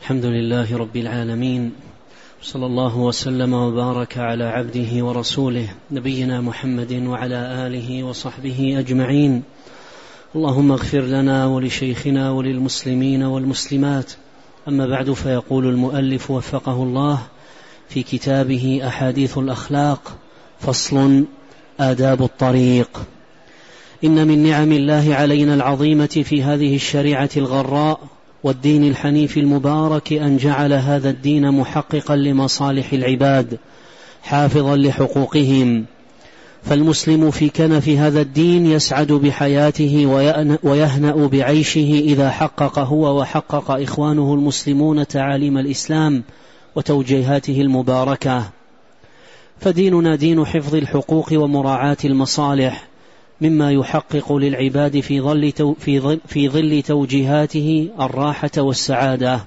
الحمد لله رب العالمين، صلى الله وسلم وبارك على عبده ورسوله نبينا محمد وعلى آله وصحبه أجمعين. اللهم اغفر لنا ولشيخنا وللمسلمين والمسلمات. أما بعد، فيقول المؤلف وفقه الله في كتابه أحاديث الأخلاق: فصل: آداب الطريق. إن من نعم الله علينا العظيمة في هذه الشريعة الغراء والدين الحنيف المبارك أن جعل هذا الدين محققا لمصالح العباد، حافظا لحقوقهم. فالمسلم في كنف هذا الدين يسعد بحياته ويهنأ بعيشه إذا حقق هو وحقق إخوانه المسلمون تعاليم الإسلام وتوجيهاته المباركة. فديننا دين حفظ الحقوق ومراعاة المصالح، مما يحقق للعباد في ظل توجيهاته الراحة والسعادة.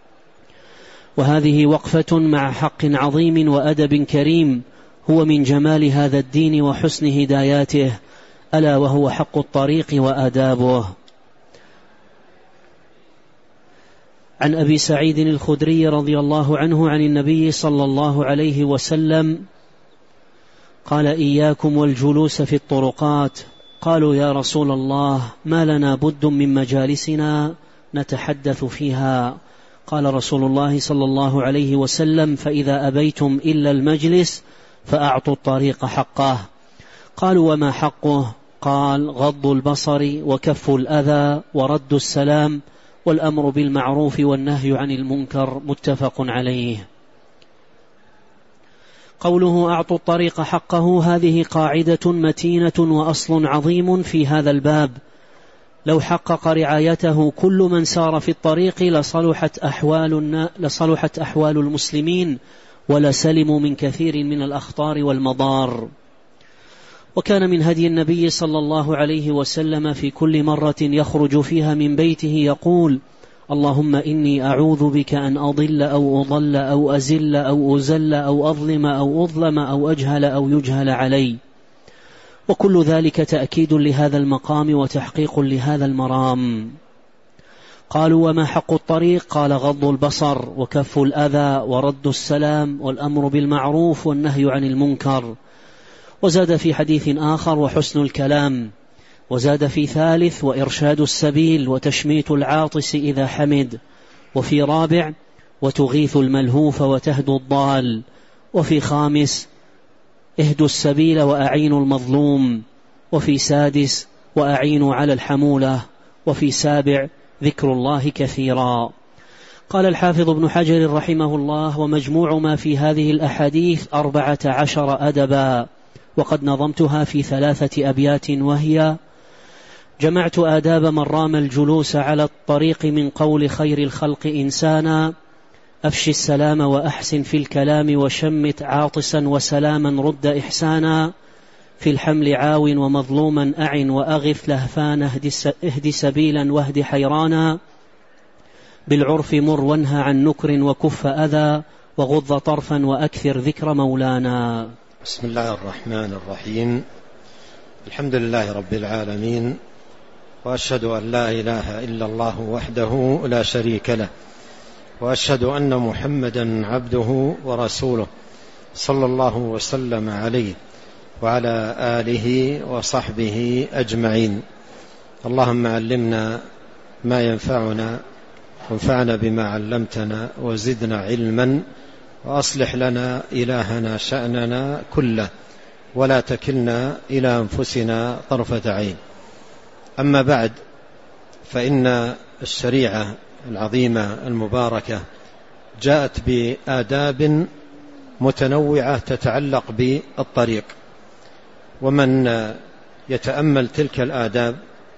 وهذه وقفة مع حق عظيم وأدب كريم هو من جمال هذا الدين وحسن هداياته، ألا وهو حق الطريق وآدابه. عن أبي سعيد الخدري رضي الله عنه عن النبي صلى الله عليه وسلم قال: إياكم والجلوس في الطرقات. قالوا: يا رسول الله، ما لنا بد من مجالسنا نتحدث فيها. قال رسول الله صلى الله عليه وسلم: فإذا أبيتم إلا المجلس فأعطوا الطريق حقه. قالوا: وما حقه؟ قال: غض البصر وكف الأذى ورد السلام والأمر بالمعروف والنهي عن المنكر. متفق عليه. قوله أعطوا الطريق حقه هذه قاعدة متينة وأصل عظيم في هذا الباب. لو حقق رعايته كل من سار في الطريق لصلحت أحوال المسلمين ولسلموا من كثير من الأخطار والمضار. وكان من هدي النبي صلى الله عليه وسلم في كل مرة يخرج فيها من بيته يقول: اللهم إني أعوذ بك أن أضل أو أضل أو أزل أو أزل أو أظلم أو أظلم أو أجهل أو يجهل علي. وكل ذلك تأكيد لهذا المقام وتحقيق لهذا المرام. قالوا: وما حق الطريق؟ قال: غض البصر وكف الأذى ورد السلام والأمر بالمعروف والنهي عن المنكر. وزاد في حديث آخر: وحسن الكلام. وزاد في ثالث: وإرشاد السبيل وتشميت العاطس إذا حمد. وفي رابع: وتغيث الملهوف وتهدو الضال. وفي خامس: اهدوا السبيل وأعينوا المظلوم. وفي سادس: وأعينوا على الحمولة. وفي سابع: ذكر الله كثيرا. قال الحافظ ابن حجر رحمه الله: ومجموع ما في هذه الأحاديث 14 أدبا، وقد نظمتها في 3 أبيات، وهي: جمعت آداب من رام الجلوس على الطريق من قول خير الخلق إنسانا. أفشي السلام وأحسن في الكلام وشمت عاطسا وسلاما رد إحسانا. في الحمل عاون ومظلوما أعن وأغث لهفان اهد سبيلا واهد حيرانا. بالعرف مر وانهى عن نكر وكف أذى وغض طرفا وأكثر ذكر مولانا. بسم الله الرحمن الرحيم. الحمد لله رب العالمين، وأشهد أن لا إله إلا الله وحده لا شريك له، وأشهد أن محمدا عبده ورسوله صلى الله وسلم عليه وعلى آله وصحبه أجمعين. اللهم علمنا ما ينفعنا وانفعنا بما علمتنا وزدنا علما، وأصلح لنا إلهنا شأننا كله، ولا تكلنا إلى أنفسنا طرفة عين. أما بعد، فإن الشريعة العظيمة المباركة جاءت بآداب متنوعة تتعلق بالطريق، ومن يتأمل تلك الآداب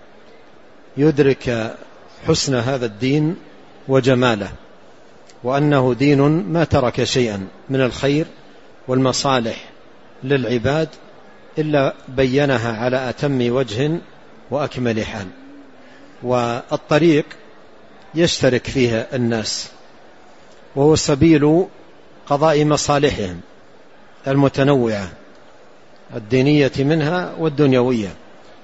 يدرك حسن هذا الدين وجماله، وأنه دين ما ترك شيئا من الخير والمصالح للعباد إلا بينها على أتم وجه وأكمل حال. والطريق يشترك فيه الناس، وهو سبيل قضاء مصالحهم المتنوعة الدينية منها والدنيوية،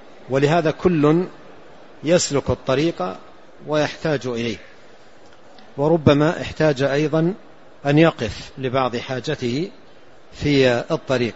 ولهذا كل يسلك الطريق ويحتاج إليه. وربما احتاج أيضا أن يقف لبعض حاجته في الطريق.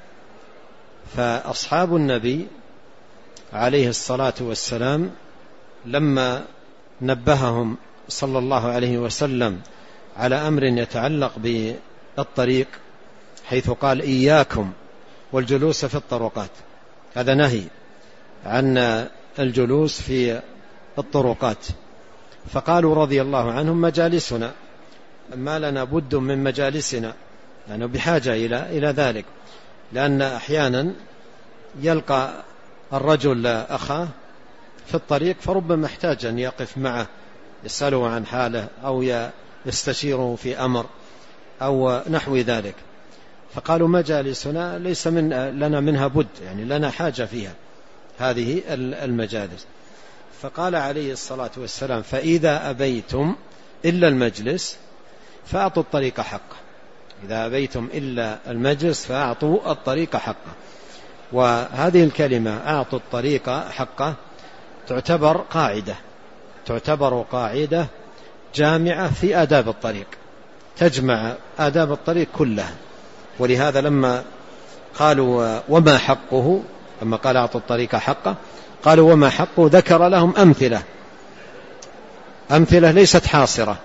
فأصحاب النبي عليه الصلاة والسلام لما نبههم صلى الله عليه وسلم على أمر يتعلق بالطريق، حيث قال إياكم والجلوس في الطرقات، هذا نهي عن الجلوس في الطرقات. فقالوا رضي الله عنهم مجالسنا، ما لنا بد من مجالسنا، يعني بحاجة إلى ذلك، لأن أحيانا يلقى الرجل أخاه في الطريق فربما احتاج أن يقف معه يسأله عن حاله أو يستشيره في أمر أو نحو ذلك. فقالوا مجالسنا ليس لنا منها بد، يعني لنا حاجة فيها هذه المجالس. فقال عليه الصلاة والسلام فإذا أبيتم إلا المجلس فأعطوا الطريق حقه، إذا أبيتم إلا المجلس فأعطوا الطريق حقه. وهذه الكلمة أعطوا الطريق حقه تعتبر قاعدة جامعة في آداب الطريق، تجمع آداب الطريق كلها. ولهذا لما قالوا وما حقه، لما قال أعطوا الطريق حقه قالوا وما حقه، ذكر لهم أمثلة ليست حاصرة،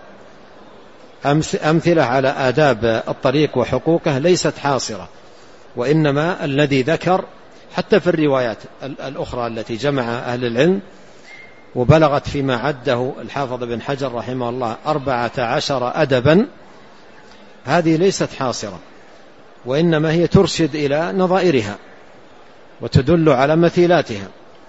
أمثلة على آداب الطريق وحقوقه ليست حاصرة، وإنما الذي ذكر حتى في الروايات الأخرى التي جمع أهل العلم وبلغت فيما عده الحافظ بن حجر رحمه الله 14 أدبا، هذه ليست حاصرة، وإنما هي ترشد إلى نظائرها وتدل على مثيلاتها.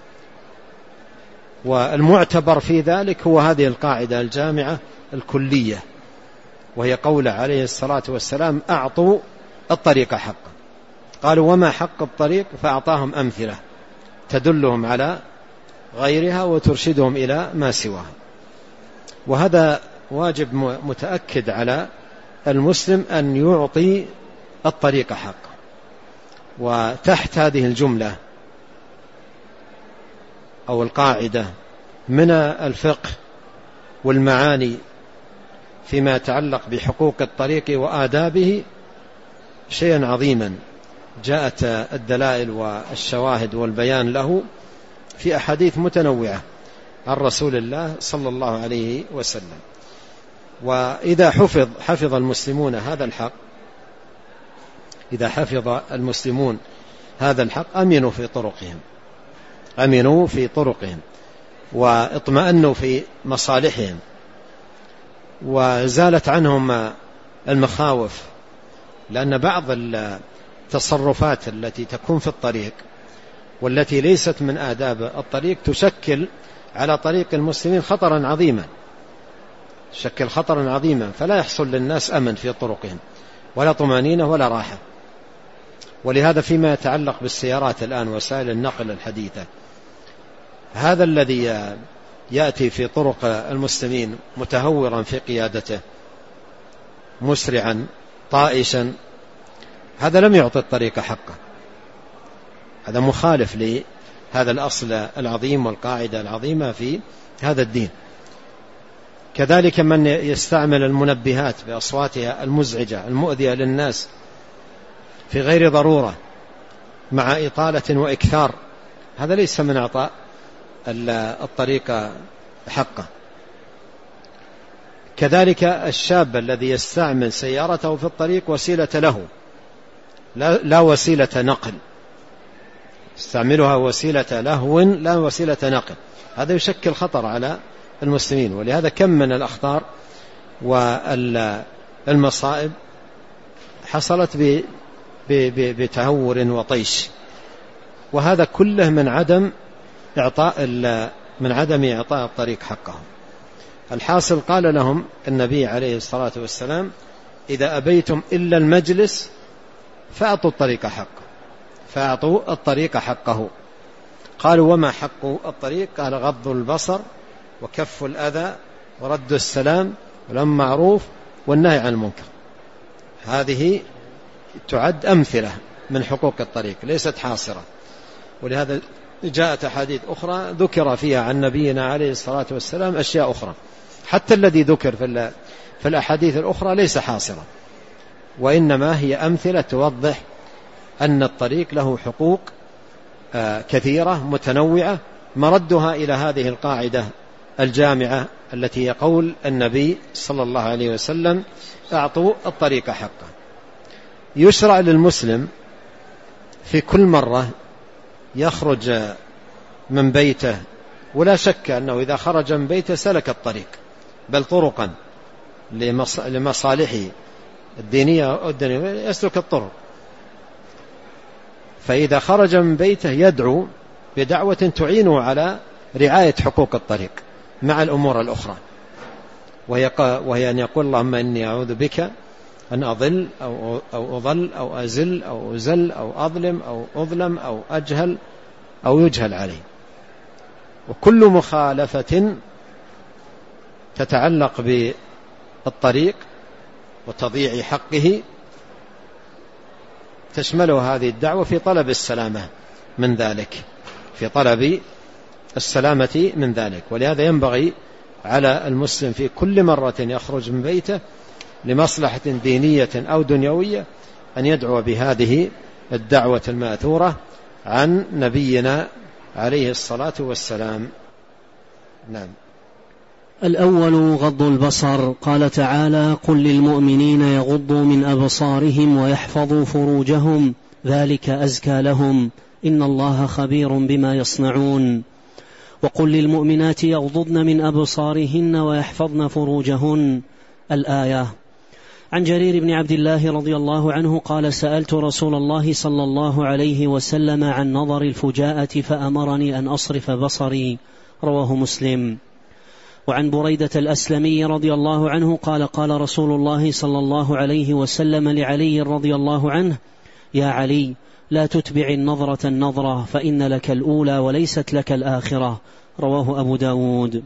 والمعتبر في ذلك هو هذه القاعدة الجامعة الكلية، وهي قول عليه الصلاة والسلام أعطوا الطريق حقا. قالوا وما حق الطريق، فأعطاهم أمثلة تدلهم على غيرها وترشدهم إلى ما سواها. وهذا واجب متأكد على المسلم أن يعطي الطريق حقا. وتحت هذه الجملة أو القاعدة من الفقه والمعاني فيما يتعلق بحقوق الطريق وآدابه شيئا عظيما، جاءت الدلائل والشواهد والبيان له في أحاديث متنوعة عن رسول الله صلى الله عليه وسلم. وإذا حفظ المسلمون هذا الحق، إذا حفظ المسلمون هذا الحق أمنوا في طرقهم واطمأنوا في مصالحهم، وزالت عنهم المخاوف. لأن بعض التصرفات التي تكون في الطريق والتي ليست من آداب الطريق تشكل على طريق المسلمين خطرا عظيما، فلا يحصل للناس أمن في طرقهم ولا طمأنينة ولا راحة. ولهذا فيما يتعلق بالسيارات الآن وسائل النقل الحديثة، هذا الذي يأتي في طرق المسلمين متهورا في قيادته مسرعا طائشا، هذا لم يعطي الطريق حقه، هذا مخالف لهذا الأصل العظيم والقاعدة العظيمة في هذا الدين. كذلك من يستعمل المنبهات بأصواتها المزعجة المؤذية للناس في غير ضرورة مع إطالة وإكثار، هذا ليس من إعطاء الطريق حقه. كذلك الشاب الذي يستعمل سيارته في الطريق وسيلة له لا وسيلة نقل، استعملها وسيلة لهو لا وسيلة نقل، هذا يشكل خطر على المسلمين. ولهذا كم من الأخطار والمصائب حصلت بتهور وطيش، وهذا كله من عدم إعطاء الطريق حقه. الحاصل قال لهم النبي عليه الصلاة والسلام إذا أبيتم إلا المجلس فأعطوا الطريق حقه. قالوا وما حق الطريق؟ قال غض البصر وكف الأذى ورد السلام والأمر معروف والنهي عن المنكر. هذه تعد أمثلة من حقوق الطريق ليست حاصرة. ولهذا جاءت أحاديث أخرى ذكر فيها عن نبينا عليه الصلاة والسلام أشياء أخرى حتى الذي ذكر في الأحاديث الأخرى ليس حاصرا، وإنما هي أمثلة توضح أن الطريق له حقوق كثيرة متنوعة، مردها إلى هذه القاعدة الجامعة التي هي قول النبي صلى الله عليه وسلم: أعطوا الطريق حقه. يشرع للمسلم في كل مرة يخرج من بيته، ولا شك أنه إذا خرج من بيته سلك الطريق، بل طرقا لمصالحه الدينية والدنيوية يسلك الطرق، فإذا خرج من بيته يدعو بدعوة تعينه على رعاية حقوق الطريق مع الأمور الأخرى، وهي أن يقول: اللهم إني أعوذ بك أن أضل أو أضل أو أزل أو أزل أو أظلم أو أظلم أو أجهل أو يجهل علي. وكل مخالفة تتعلق بالطريق وتضييع حقه تشمله هذه الدعوة في طلب السلامة من ذلك، في طلب السلامة من ذلك. ولهذا ينبغي على المسلم في كل مرة يخرج من بيته لمصلحة دينية أو دنيوية أن يدعو بهذه الدعوة المأثورة عن نبينا عليه الصلاة والسلام. نعم. الأول غض البصر. قال تعالى: قل للمؤمنين يغضوا من أبصارهم ويحفظوا فروجهم ذلك أزكى لهم إن الله خبير بما يصنعون. وقل للمؤمنات يغضضن من أبصارهن ويحفظن فروجهن. الآية. عن جرير بن عبد الله رضي الله عنه قال: سألت رسول الله صلى الله عليه وسلم عن نظر الفجاءة فأمرني أن أصرف بصري. رواه مسلم. وعن بريدة الأسلمي رضي الله عنه قال: قال رسول الله صلى الله عليه وسلم لعلي رضي الله عنه: يا علي، لا تتبع النظرة النظرة، فإن لك الأولى وليست لك الآخرة. رواه أبو داود.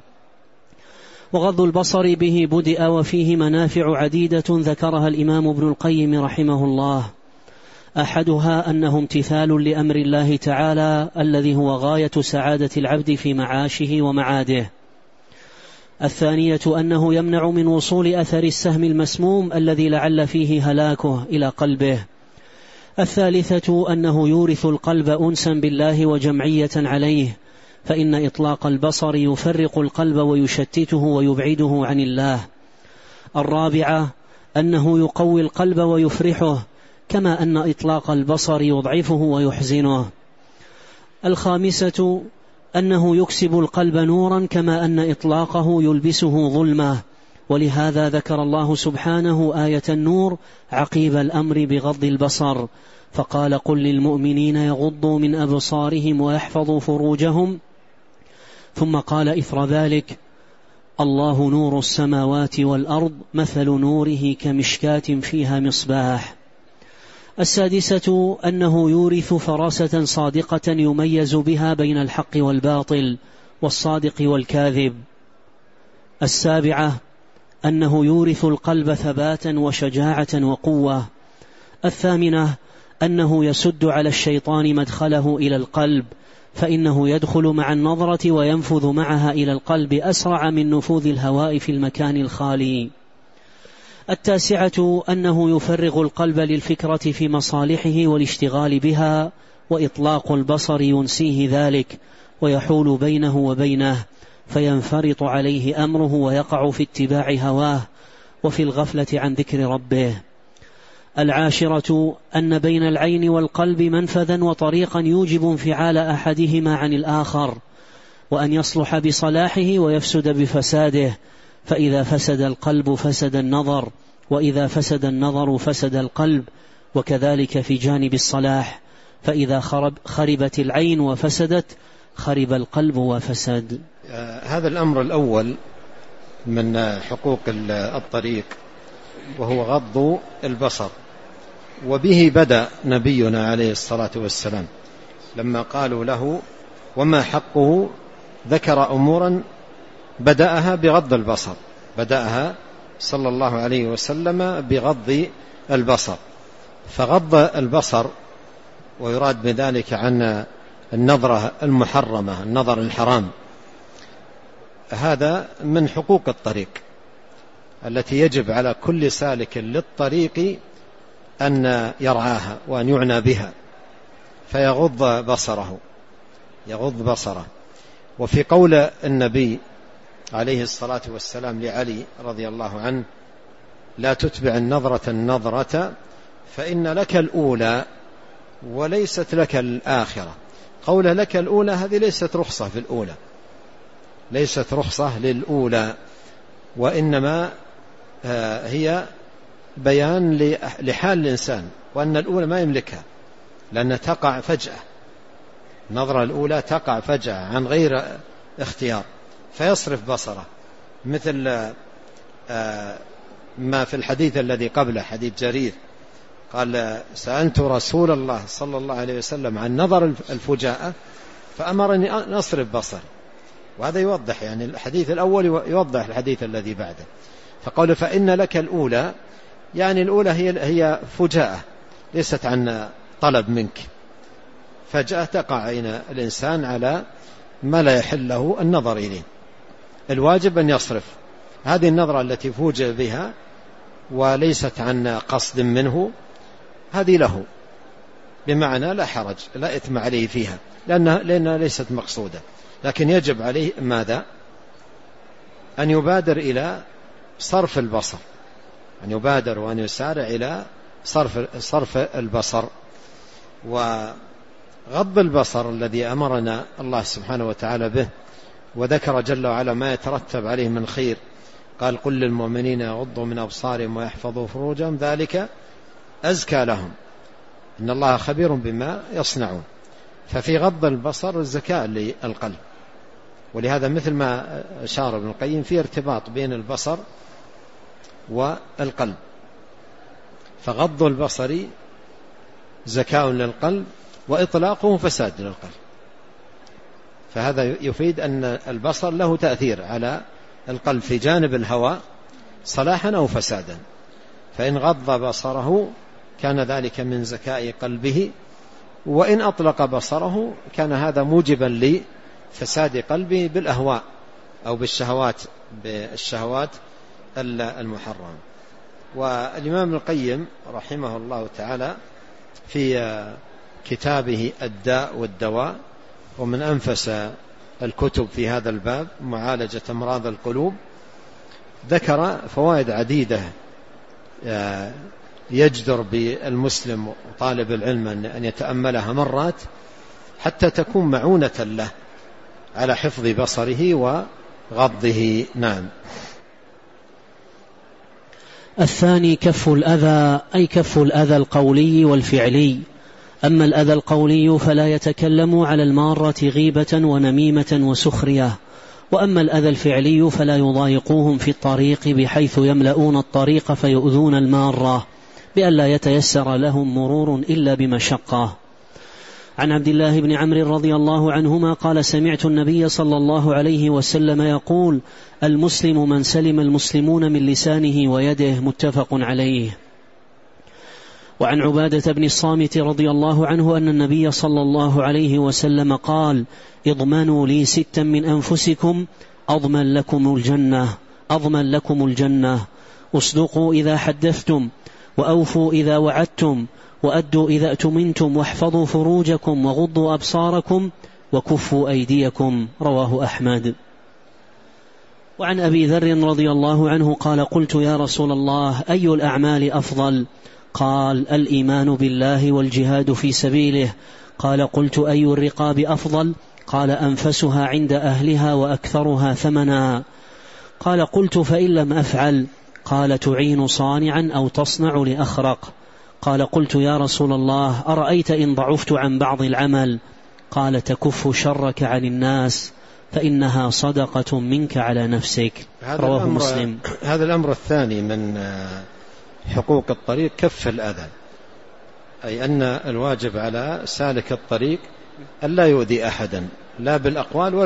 وغض البصر به بدأ، وفيه منافع عديدة ذكرها الإمام ابن القيم رحمه الله. أحدها أنه امتثال لأمر الله تعالى الذي هو غاية سعادة العبد في معاشه ومعاده. الثانية أنه يمنع من وصول أثر السهم المسموم الذي لعل فيه هلاكه إلى قلبه. الثالثة أنه يورث القلب أنسا بالله وجمعية عليه، فإن إطلاق البصر يفرق القلب ويشتته ويبعده عن الله. الرابعة أنه يقوي القلب ويفرحه، كما أن إطلاق البصر يضعفه ويحزنه. الخامسة أنه يكسب القلب نورا، كما أن إطلاقه يلبسه ظلمة، ولهذا ذكر الله سبحانه آية النور عقيب الأمر بغض البصر، فقال: قل للمؤمنين يغضوا من أبصارهم ويحفظوا فروجهم، ثم قال إثر ذلك: الله نور السماوات والأرض مثل نوره كمشكاة فيها مصباح. السادسة أنه يورث فراسة صادقة يميز بها بين الحق والباطل والصادق والكاذب. السابعة أنه يورث القلب ثباتا وشجاعة وقوة. الثامنة أنه يسد على الشيطان مدخله إلى القلب، فإنه يدخل مع النظرة وينفذ معها إلى القلب أسرع من نفوذ الهواء في المكان الخالي. التاسعة أنه يفرغ القلب للفكرة في مصالحه والاشتغال بها، وإطلاق البصر ينسيه ذلك ويحول بينه وبينه، فينفرط عليه أمره ويقع في اتباع هواه وفي الغفلة عن ذكر ربه. العاشرة أن بين العين والقلب منفذا وطريقا يوجب انفعال أحدهما عن الآخر، وأن يصلح بصلاحه ويفسد بفساده، فإذا فسد القلب فسد النظر، وإذا فسد النظر فسد القلب، وكذلك في جانب الصلاح، فإذا خربت العين وفسدت خرب القلب وفسد. هذا الأمر الأول من حقوق الطريق وهو غض البصر، وبه بدأ نبينا عليه الصلاة والسلام لما قالوا له: وما حقه؟ ذكر أمورا بدأها بغض البصر، بدأها صلى الله عليه وسلم بغض البصر. فغض البصر ويراد بذلك عن النظرة المحرمة، النظر الحرام، هذا من حقوق الطريق التي يجب على كل سالك للطريق أن يرعاها وأن يعنى بها، فيغض بصره. وفي قول النبي عليه الصلاة والسلام لعلي رضي الله عنه: لا تتبع النظرة فإن لك الأولى وليست لك الآخرة. قوله لك الأولى هذه ليست رخصة في الأولى، ليست رخصة للأولى، وإنما هي بيان لحال الإنسان، وأن الأولى ما يملكها لأنها تقع فجأة. النظرة الأولى تقع فجأة عن غير اختيار، فيصرف بصره، مثل ما في الحديث الذي قبله، حديث جرير، قال: سألت رسول الله صلى الله عليه وسلم عن نظر الفجاءة فأمرني أن أصرف بصري. وهذا يوضح، يعني الحديث الأول يوضح الحديث الذي بعده. فقال: فإن لك الأولى، يعني الأولى هي فجاءة ليست عن طلب منك، فجأة تقع عين الإنسان على ما لا يحل له النظر إليه. الواجب أن يصرف هذه النظرة التي فوجئ بها وليست عن قصد منه، هذه له، بمعنى لا حرج، لا إثم عليه فيها، لأنها ليست مقصودة. لكن يجب عليه ماذا؟ أن يبادر إلى صرف البصر، أن يبادر وأن يسارع إلى صرف البصر. وغض البصر الذي أمرنا الله سبحانه وتعالى به، وذكر جل وعلا ما يترتب عليه من خير، قال: قل للمؤمنين يغضوا من أبصارهم ويحفظوا فروجهم ذلك أزكى لهم إن الله خبير بما يصنعون. ففي غض البصر الزكاة للقلب، ولهذا مثل ما أشار ابن القيم في ارتباط بين البصر والقلب، فغض البصر زكاة للقلب وإطلاقه فساد للقلب. فهذا يفيد أن البصر له تأثير على القلب في جانب الهوى صلاحا أو فسادا، فإن غض بصره كان ذلك من زكاء قلبه، وإن أطلق بصره كان هذا موجبا لفساد قلبه بالأهواء أو بالشهوات المحرمة. والإمام القيم رحمه الله تعالى في كتابه الداء والدواء، ومن أنفس الكتب في هذا الباب معالجة أمراض القلوب، ذكر فوائد عديدة يجدر بالمسلم وطالب العلم أن يتأملها مرات حتى تكون معونة له على حفظ بصره وغضه. نعم. الثاني كف الأذى، أي كف الأذى القولي والفعلي. أما الأذى القولي فلا يتكلم على المارة غيبة ونميمة وسخرية، وأما الأذى الفعلي فلا يضايقوهم في الطريق بحيث يملؤون الطريق فيؤذون المارة بأن لا يتيسر لهم مرور إلا بمشقة. عن عبد الله بن عمرو رضي الله عنهما قال: سمعت النبي صلى الله عليه وسلم يقول: المسلم من سلم المسلمون من لسانه ويده، متفق عليه. وعن عبادة بن الصامت رضي الله عنه أن النبي صلى الله عليه وسلم قال: اضمنوا لي 6 من أنفسكم أضمن لكم الجنة، اصدقوا إذا حدثتم، وأوفوا إذا وعدتم، وأدوا إذا أتمنتم، واحفظوا فروجكم، وغضوا أبصاركم، وكفوا أيديكم. رواه أحمد. وعن أبي ذر رضي الله عنه قال: قلت يا رسول الله أي الأعمال أفضل؟ قال: الإيمان بالله والجهاد في سبيله. قال: قلت أي الرقاب أفضل؟ قال: أنفسها عند أهلها وأكثرها ثمنا. قال: قلت فإن لم أفعل؟ قال: تعين صانعا أو تصنع لأخرق. قال: قلت يا رسول الله أرأيت إن ضعفت عن بعض العمل؟ قال: تكف شرك عن الناس فإنها صدقة منك على نفسك. رواه مسلم. هذا الأمر الثاني من حقوق الطريق كف الأذى، أي أن الواجب على سالك الطريق أن لا يؤذي أحدا، لا بالأقوال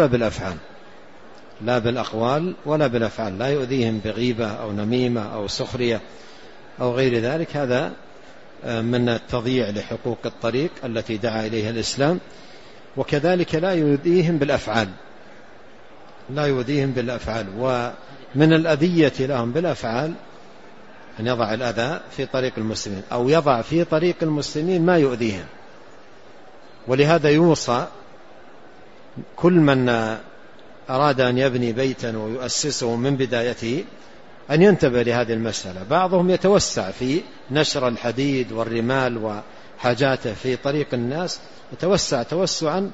ولا بالأفعال، لا يؤذيهم بغيبة أو نميمة أو سخرية أو غير ذلك. هذا من التضييع لحقوق الطريق التي دعا إليها الإسلام. وكذلك لا يؤذيهم بالأفعال، لا يؤذيهم بالأفعال. ومن الأذية لهم بالأفعال أن يضع الأذى في طريق المسلمين أو يضع في طريق المسلمين ما يؤذيهم. ولهذا يوصى كل من أراد أن يبني بيتا ويؤسسه من بدايته أن ينتبه لهذه المسألة. بعضهم يتوسع في نشر الحديد والرمال وحاجاته في طريق الناس، يتوسع توسعا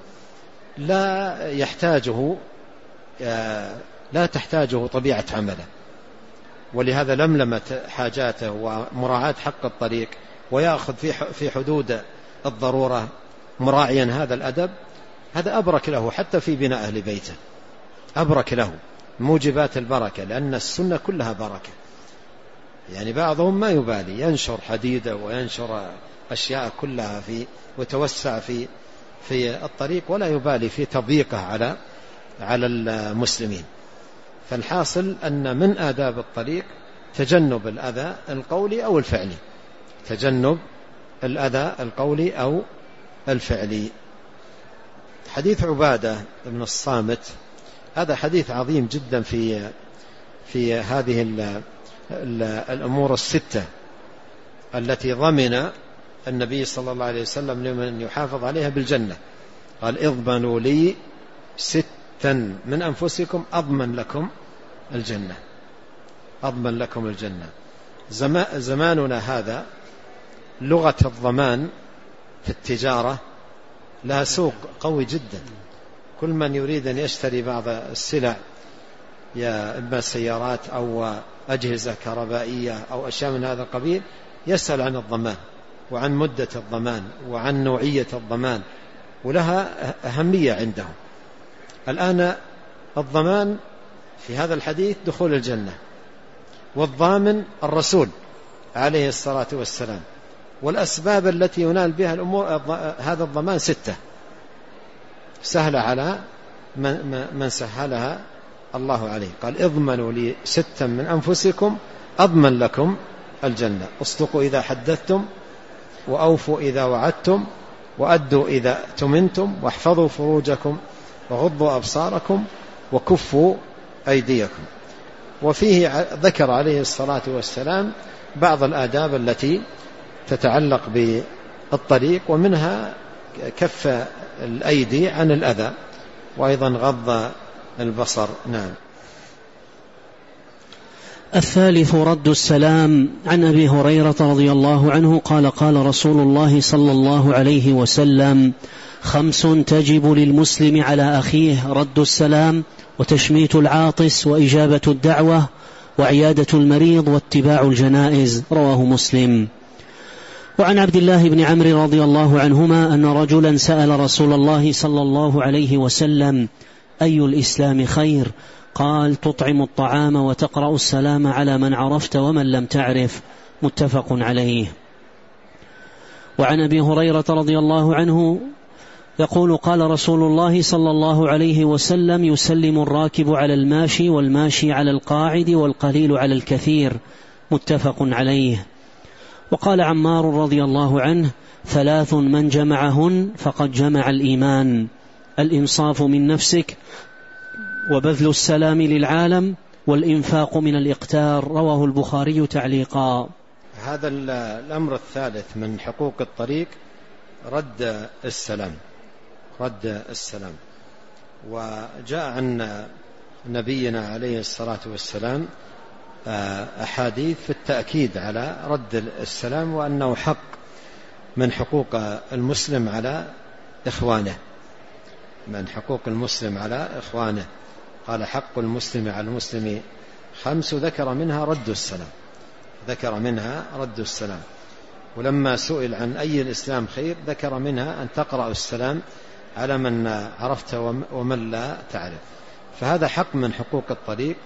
لا تحتاجه طبيعة عمله. ولهذا لملمة حاجاته ومراعاة حق الطريق ويأخذ في حدود الضرورة مراعيا هذا الأدب، هذا أبرك له حتى في بناء أهل بيته، أبرك له موجبات البركة، لأن السنة كلها بركة. يعني بعضهم ما يبالي ينشر حديدة وينشر أشياء كلها وتوسع في الطريق ولا يبالي في تضييقه على المسلمين. فالحاصل أن من آداب الطريق تجنب الأذى القولي أو الفعلي، تجنب الأذى القولي أو الفعلي. حديث عبادة بن الصامت هذا حديث عظيم جدا في هذه الأمور الستة التي ضمن النبي صلى الله عليه وسلم لمن يحافظ عليها بالجنة. قال اضمنوا لي 6 من أنفسكم أضمن لكم الجنة، أضمن لكم الجنة. زماننا هذا لغة الضمان في التجارة لها سوق قوي جدا. كل من يريد أن يشتري بعض السلع يا إما سيارات أو أجهزة كهربائية أو أشياء من هذا القبيل يسأل عن الضمان وعن مدة الضمان وعن نوعية الضمان، ولها أهمية عندهم. الآن الضمان في هذا الحديث دخول الجنة، والضامن الرسول عليه الصلاة والسلام، والأسباب التي ينال بها الأمور هذا الضمان 6 سهل على من سهلها الله عليه. قال اضمنوا لي 6 من أنفسكم أضمن لكم الجنة، اصدقوا إذا حدثتم، وأوفوا إذا وعدتم، وأدوا إذا تمنتم، واحفظوا فروجكم، وغضوا أبصاركم، وكفوا أيديكم. وفيه ذكر عليه الصلاة والسلام بعض الآداب التي تتعلق بالطريق، ومنها كف الأيدي عن الأذى، وأيضا غض البصر. نعم. الثالث رد السلام. عن أبي هريرة رضي الله عنه قال قال رسول الله صلى الله عليه وسلم 5 تجب للمسلم على أخيه: رد السلام، وتشميت العاطس، وإجابة الدعوة، وعيادة المريض، واتباع الجنائز. رواه مسلم. وعن عبد الله بن عمرو رضي الله عنهما أن رجلا سأل رسول الله صلى الله عليه وسلم: أي الإسلام خير؟ قال: تطعم الطعام وتقرأ السلام على من عرفت ومن لم تعرف. متفق عليه. وعن أبي هريرة رضي الله عنه يقول: قال رسول الله صلى الله عليه وسلم: يسلم الراكب على الماشي، والماشي على القاعد، والقليل على الكثير. متفق عليه. وقال عمار رضي الله عنه: 3 من جمعهن فقد جمع الإيمان: الإنصاف من نفسك، وبذل السلام للعالم، والإنفاق من الإقتار. رواه البخاري تعليقا. هذا الأمر الثالث من حقوق الطريق رد السلام، رد السلام. وجاء عن نبينا عليه الصلاة والسلام أحاديث في التأكيد على رد السلام، وأنه حق من حقوق المسلم على إخوانه، من حقوق المسلم على إخوانه. قال: حق المسلم على المسلم 5، ذكر منها رد السلام، ذكر منها رد السلام. ولما سئل عن أي الإسلام خير ذكر منها أن تقرأ السلام على من عرفت ومن لا تعرف. فهذا حق من حقوق الطريق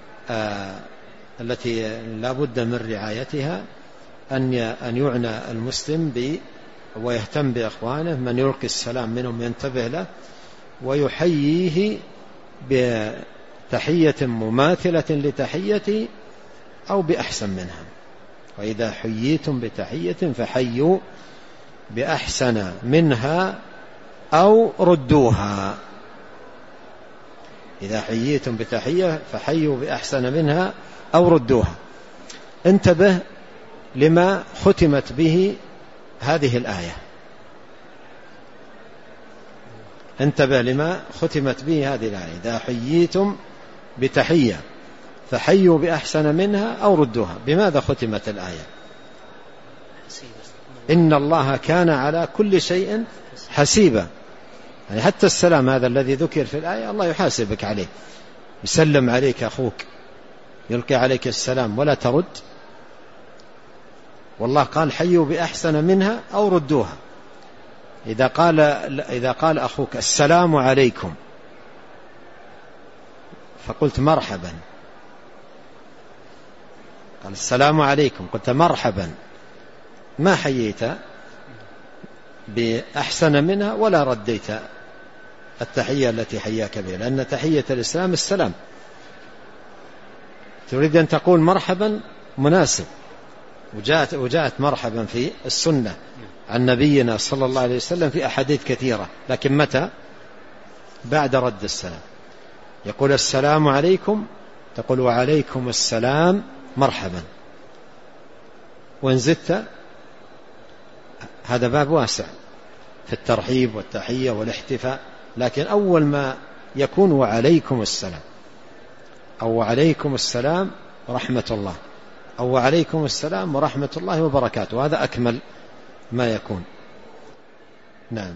التي لا بد من رعايتها، أن يعنى المسلم ويهتم بإخوانه، من يلقي السلام منهم ينتبه له ويحييه بتحية مماثلة لتحيته أو بأحسن منها. وإذا حييتم بتحية فحيوا بأحسن منها أو ردوها. إذا حييتم بتحية فحيوا بأحسن منها أو ردوها. انتبه لما ختمت به هذه الآية، انتبه لما ختمت به هذه الآية: إذا حييتم بتحية فحيوا بأحسن منها أو ردوها. بماذا ختمت الآية؟ إن الله كان على كل شيء حسيبا. يعني حتى السلام هذا الذي ذكر في الآية الله يحاسبك عليه، يسلم عليك أخوك، يلقي عليك السلام ولا ترد، والله قال حيوا بأحسن منها أو ردوها. إذا قال أخوك السلام عليكم فقلت مرحبا، قال السلام عليكم قلت مرحبا، ما حييت بأحسن منها ولا رديت التحية التي حياك بها، لأن تحية الإسلام السلام. تريد أن تقول مرحبا مناسب، وجاءت مرحبا في السنة عن نبينا صلى الله عليه وسلم في أحاديث كثيرة، لكن متى؟ بعد رد السلام. يقول السلام عليكم تقول وعليكم السلام مرحبا، وإن زدت هذا باب واسع في الترحيب والتحية والاحتفاء، لكن أول ما يكون وعليكم السلام أو وعليكم السلام ورحمة الله أو وعليكم السلام ورحمة الله وبركاته، هذا أكمل ما يكون. نعم.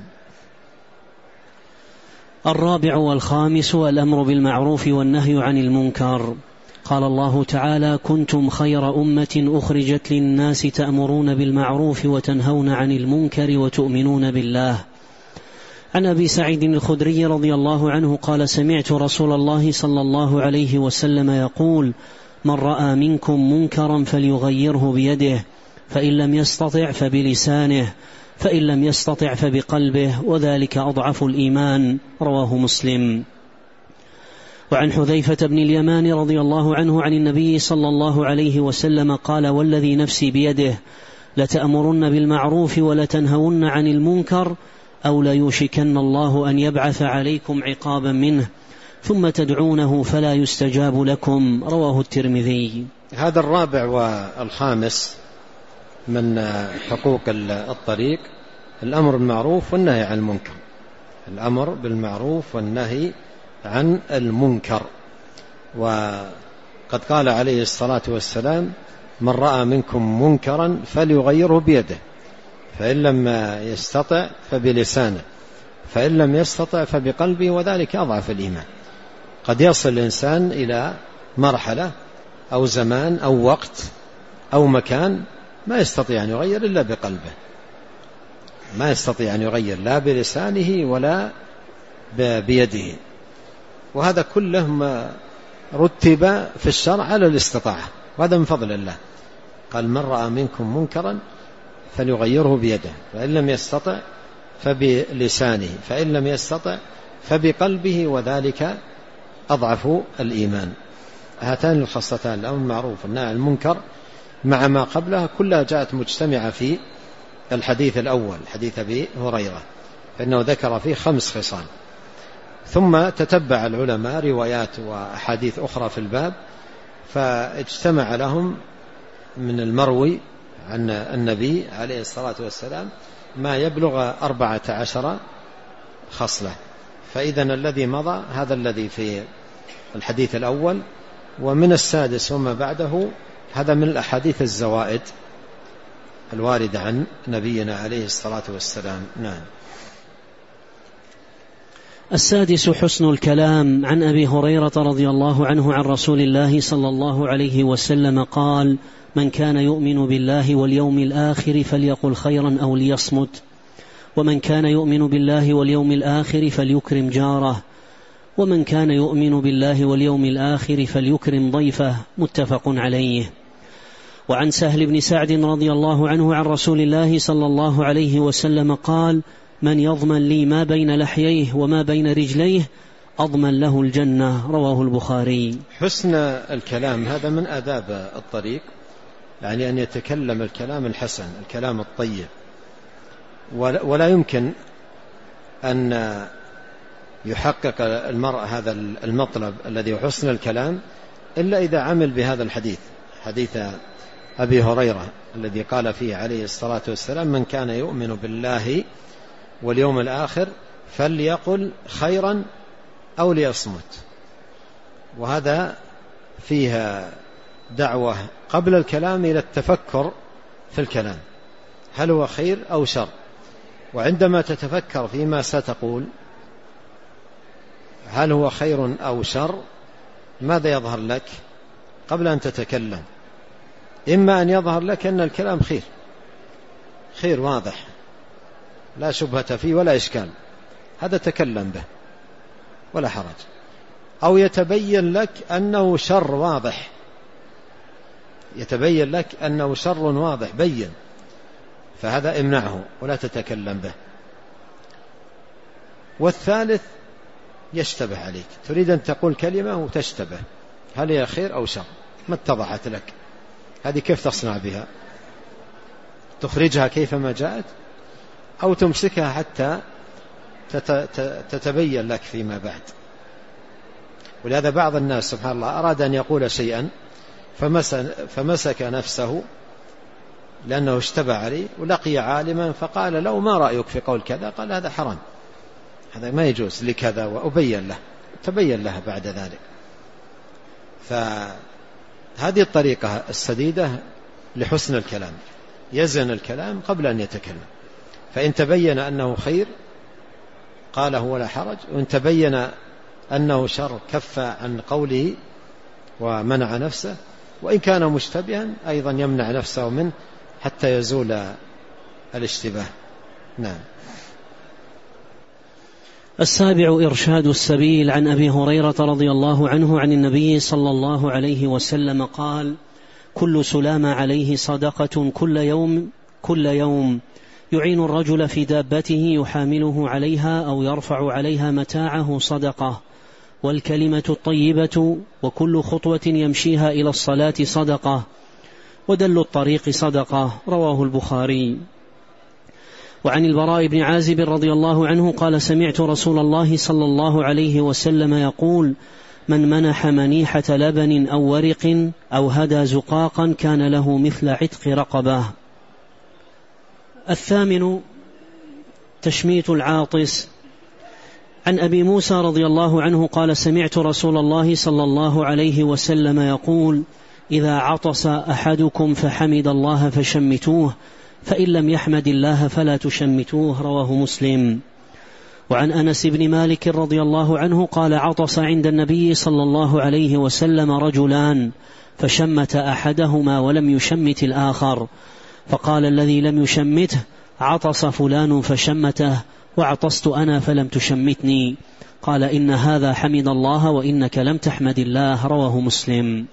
الرابع والخامس الأمر بالمعروف والنهي عن المنكر. قال الله تعالى: كنتم خير أمة أخرجت للناس تأمرون بالمعروف وتنهون عن المنكر وتؤمنون بالله. عن أبي سعيد الخدري رضي الله عنه قال: سمعت رسول الله صلى الله عليه وسلم يقول: من رأى منكم منكرا فليغيره بيده، فإن لم يستطع فبلسانه، فإن لم يستطع فبقلبه، وذلك أضعف الإيمان. رواه مسلم. وعن حذيفة بن اليمان رضي الله عنه عن النبي صلى الله عليه وسلم قال: والذي نفسي بيده لتأمرن بالمعروف ولتنهون عن المنكر، أو ليوشكن الله أن يبعث عليكم عقابا منه ثم تدعونه فلا يستجاب لكم. رواه الترمذي. هذا الرابع والخامس من حقوق الطريق: الأمر بالمعروف والنهي عن المنكر. الأمر بالمعروف والنهي عن المنكر. وقد قال عليه الصلاة والسلام: من رأى منكم منكرا فليغيره بيده، فإن لم يستطع فبلسانه، فإن لم يستطع فبقلبه، وذلك أضعف الإيمان. قد يصل الإنسان إلى مرحلة أو زمان أو وقت أو مكان ما يستطيع أن يغير إلا بقلبه، ما يستطيع أن يغير لا بلسانه ولا بيده، وهذا كله ما رتب في الشرع على الاستطاعة، وهذا من فضل الله. قال: من رأى منكم منكرا فليغيره بيده، فإن لم يستطع فبلسانه، فإن لم يستطع فبقلبه، وذلك أضعف الإيمان. هاتان الخصتان الأمر بالمعروف والنهي عن المنكر مع ما قبلها كلها جاءت مجتمعة في الحديث الأول، حديث أبي هريرة، فإنه ذكر فيه 5 خصال. ثم تتبع العلماء روايات وأحاديث أخرى في الباب، فاجتمع لهم من المروي عن النبي عليه الصلاة والسلام ما يبلغ 14 خصلة. فإذا الذي مضى هذا الذي في الحديث الأول، ومن السادس وما بعده هذا من الأحاديث الزوائد الواردة عن نبينا عليه الصلاة والسلام. نعم. السادس حسن الكلام. عن أبي هريرة رضي الله عنه عن رسول الله صلى الله عليه وسلم قال: من كان يؤمن بالله واليوم الآخر فليقل خيرا أو ليصمت، ومن كان يؤمن بالله واليوم الآخر فليكرم جاره، ومن كان يؤمن بالله واليوم الآخر فليكرم ضيفه. متفق عليه. وعن سهل بن سعد رضي الله عنه عن رسول الله صلى الله عليه وسلم قال: من يضمن لي ما بين لحييه وما بين رجليه أضمن له الجنة. رواه البخاري. حسن الكلام هذا من آداب الطريق، يعني أن يتكلم الكلام الحسن، الكلام الطيب، ولا يمكن أن يحقق المرء هذا المطلب الذي هو حسن الكلام إلا إذا عمل بهذا الحديث، حديث أبي هريرة الذي قال فيه عليه الصلاة والسلام: من كان يؤمن بالله واليوم الآخر فليقل خيرا أو ليصمت. وهذا فيها دعوة قبل الكلام إلى التفكر في الكلام، هل هو خير أو شر؟ وعندما تتفكر فيما ستقول هل هو خير أو شر، ماذا يظهر لك قبل أن تتكلم؟ إما أن يظهر لك أن الكلام خير واضح لا شبهة فيه ولا إشكال، هذا تكلم به ولا حرج، أو يتبين لك أنه شر واضح، يتبين لك أنه شر واضح بين، فهذا امنعه ولا تتكلم به. والثالث يشتبه عليك، تريد أن تقول كلمة وتشتبه هل هي خير أو شر، ما اتضحت لك، هذه كيف تصنع بها؟ تخرجها كيفما جاءت أو تمسكها حتى تتبين لك فيما بعد. ولهذا بعض الناس سبحان الله أراد أن يقول شيئا فمسك نفسه لأنه اشتبه عليه، ولقي عالما فقال له: ما رأيك في قول كذا؟ قال: هذا حرام، هذا ما يجوز لكذا، وأبين له، تبين له بعد ذلك. فهذه الطريقة السديدة لحسن الكلام، يزن الكلام قبل أن يتكلم، فإن تبين أنه خير قاله ولا حرج، وإن تبين أنه شر كف عن قوله ومنع نفسه، وإن كان مشتبها أيضا يمنع نفسه منه حتى يزول الاشتباه. نعم. السابع: إرشاد السبيل. عن أبي هريرة رضي الله عنه عن النبي صلى الله عليه وسلم قال: كل سلام عليه صدقة كل يوم يعين الرجل في دابته يحامله عليها أو يرفع عليها متاعه صدقة، والكلمة الطيبة وكل خطوة يمشيها إلى الصلاة صدقة، ودل الطريق صدقة. رواه البخاري. وعن البراء بن عازب رضي الله عنه قال: سمعت رسول الله صلى الله عليه وسلم يقول: من منح منيحة لبن أو ورق أو هدى زقاقا كان له مثل عتق رقبة. الثامن: تشميت العاطس. عن أبي موسى رضي الله عنه قال: سمعت رسول الله صلى الله عليه وسلم يقول: إذا عطس أحدكم فحمد الله فشمتوه، فإن لم يحمد الله فلا تشمتوه. رواه مسلم. وعن أنس بن مالك رضي الله عنه قال: عطس عند النبي صلى الله عليه وسلم رجلان، فشمت أحدهما ولم يشمت الآخر، فقال الذي لم يشمته: عطس فلان فشمته، وعطست أنا فلم تشمتني. قال: إن هذا حمد الله وإنك لم تحمد الله. رواه مسلم.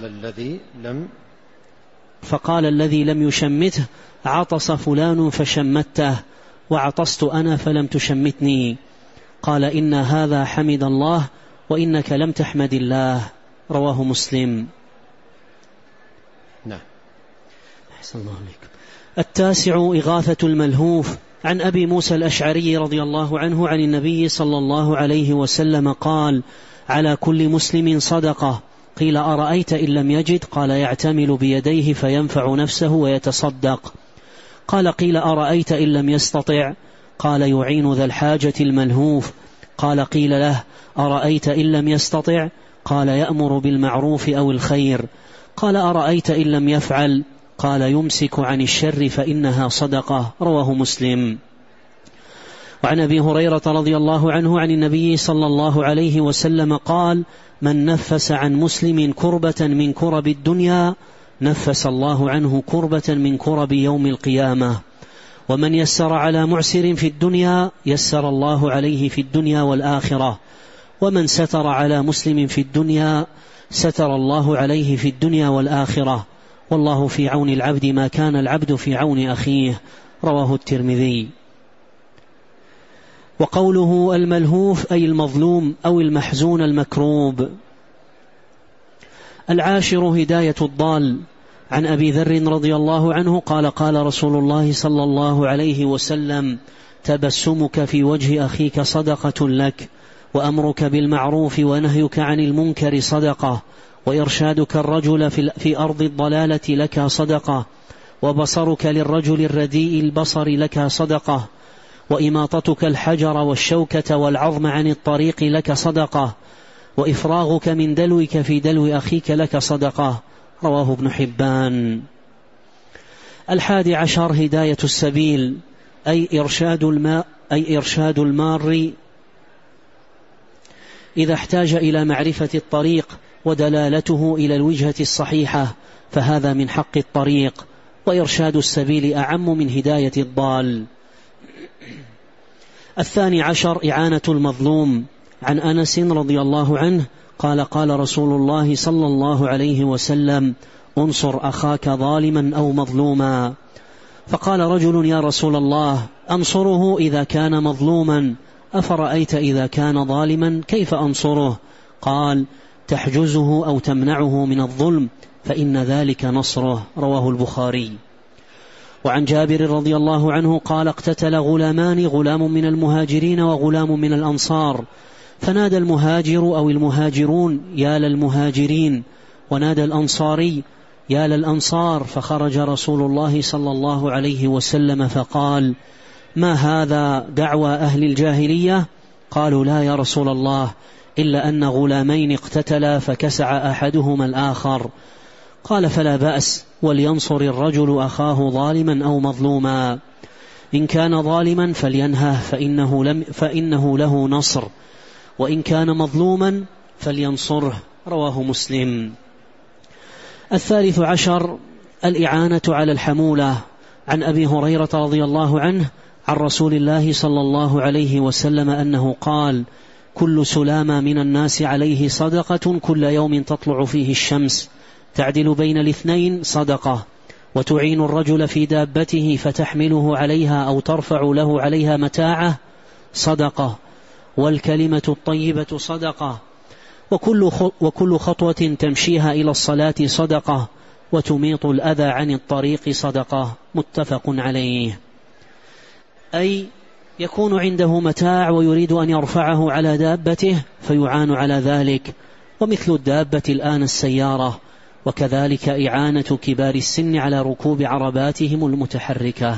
فقال الذي لم يشمته: عطس فلان فشمته، وعطست أنا فلم تشمتني. قال: إن هذا حمد الله وإنك لم تحمد الله. رواه مسلم. نعم. أحسن الله عليك. التاسع: إغاثة الملهوف. عن أبي موسى الأشعري رضي الله عنه عن النبي صلى الله عليه وسلم قال: على كل مسلم صدقة. قيل: أرأيت إن لم يجد؟ قال: يعتمل بيديه فينفع نفسه ويتصدق. قال: قيل: أرأيت إن لم يستطع؟ قال: يعين ذا الحاجة الملهوف. قال: قيل له: أرأيت إن لم يستطع؟ قال: يأمر بالمعروف أو الخير. قال: أرأيت إن لم يفعل؟ قال: يمسك عن الشر فإنها صدقة. رواه مسلم. وعن أبي هريرة رضي الله عنه عن النبي صلى الله عليه وسلم قال: من نفس عن مسلم كربة من كرب الدنيا نفس الله عنه كربة من كرب يوم القيامة. ومن يسر على معسر في الدنيا يسر الله عليه في الدنيا والآخرة. ومن ستر على مسلم في الدنيا ستر الله عليه في الدنيا والآخرة. والله في عون العبد ما كان العبد في عون أخيه. رواه الترمذي. وقوله الملهوف أي المظلوم أو المحزون المكروب. العاشر: هداية الضال. عن أبي ذر رضي الله عنه قال: قال رسول الله صلى الله عليه وسلم: تبسمك في وجه أخيك صدقة لك، وأمرك بالمعروف ونهيك عن المنكر صدقة، وإرشادك الرجل في أرض الضلالة لك صدقة، وبصرك للرجل الرديء البصر لك صدقة، وإماطتك الحجر والشوكة والعظم عن الطريق لك صدقة، وإفراغك من دلوك في دلو أخيك لك صدقة. رواه ابن حبان. 11 هداية السبيل، أي إرشاد المار إذا احتاج إلى معرفة الطريق ودلالته إلى الوجهة الصحيحة، فهذا من حق الطريق، وإرشاد السبيل أعم من هداية الضال. 12 إعانة المظلوم. عن أنس رضي الله عنه قال: قال رسول الله صلى الله عليه وسلم: انصر أخاك ظالما أو مظلوما. فقال رجل: يا رسول الله، أنصره إذا كان مظلوما، أفرأيت إذا كان ظالما كيف أنصره؟ قال: تحجزه أو تمنعه من الظلم، فإن ذلك نصره. رواه البخاري. وعن جابر رضي الله عنه قال: اقتتل غلامان، غلام من المهاجرين وغلام من الأنصار، فنادى المهاجر أو المهاجرون: يا للمهاجرين، ونادى الأنصاري: يا للأنصار. فخرج رسول الله صلى الله عليه وسلم فقال: ما هذا، دعوى أهل الجاهلية؟ قالوا: لا يا رسول الله، إلا أن غلامين اقتتلا فكسع أحدهما الآخر. قال: فلا بأس، ولينصر الرجل أخاه ظالما أو مظلوما، إن كان ظالما فلينهه فإنه له نصر، وإن كان مظلوما فلينصره. رواه مسلم. 13 الإعانة على الحمولة. عن أبي هريرة رضي الله عنه عن رسول الله صلى الله عليه وسلم أنه قال: كل سلامة من الناس عليه صدقة، كل يوم تطلع فيه الشمس، تعدل بين الاثنين صدقة، وتعين الرجل في دابته فتحمله عليها أو ترفع له عليها متاعه صدقة، والكلمة الطيبة صدقة، وكل خطوة تمشيها إلى الصلاة صدقة، وتميط الأذى عن الطريق صدقة. متفق عليه. أي يكون عنده متاع ويريد أن يرفعه على دابته فيعان على ذلك، ومثل الدابة الآن السيارة، وكذلك إعانة كبار السن على ركوب عرباتهم المتحركة.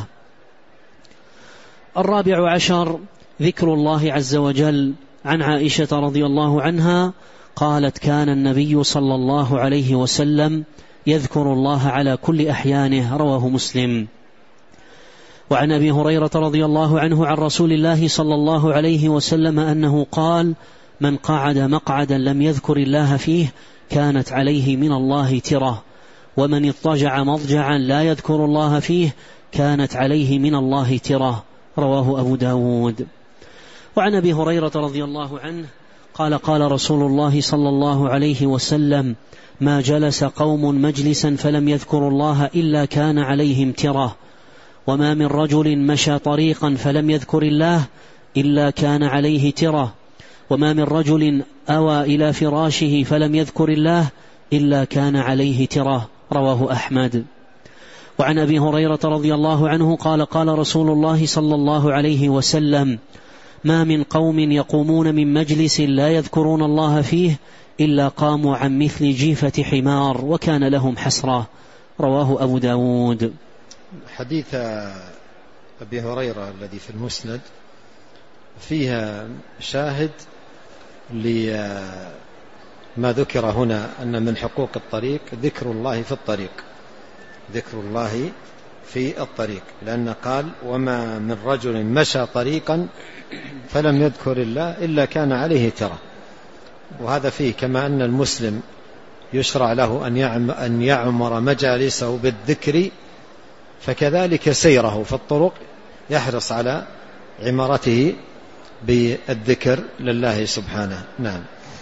14 ذكر الله عز وجل. عن عائشة رضي الله عنها قالت: كان النبي صلى الله عليه وسلم يذكر الله على كل أحيانه. رواه مسلم. وعن أبي هريرة رضي الله عنه عن رسول الله صلى الله عليه وسلم أنه قال: من قعد مقعدا لم يذكر الله فيه كانت عليه من الله ترة، ومن اضطجع مضجعا لا يذكر الله فيه كانت عليه من الله ترة. رواه أبو داود. وعن أبي هريرة رضي الله عنه قال: قال رسول الله صلى الله عليه وسلم: ما جلس قوم مجلسا فلم يذكروا الله إلا كان عليهم ترة، وما من رجل مشى طريقا فلم يذكر الله إلا كان عليه ترة، وما من رجل أوى إلى فراشه فلم يذكر الله إلا كان عليه ترة. رواه أحمد. وعن أبي هريرة رضي الله عنه قال: قال رسول الله صلى الله عليه وسلم: ما من قوم يقومون من مجلس لا يذكرون الله فيه إلا قاموا عن مثل جيفة حمار وكان لهم حسرة. رواه أبو داود. حديث أبي هريرة الذي في المسند فيها شاهد لما ذكر هنا، أن من حقوق الطريق ذكر الله في الطريق، ذكر الله في الطريق، لأن قال: وما من رجل مشى طريقا فلم يذكر الله إلا كان عليه ترة. وهذا فيه كما أن المسلم يشرع له أن يعمر مجالسه بالذكر، فكذلك سيره في الطرق يحرص على عمارته بالذكر لله سبحانه. نعم.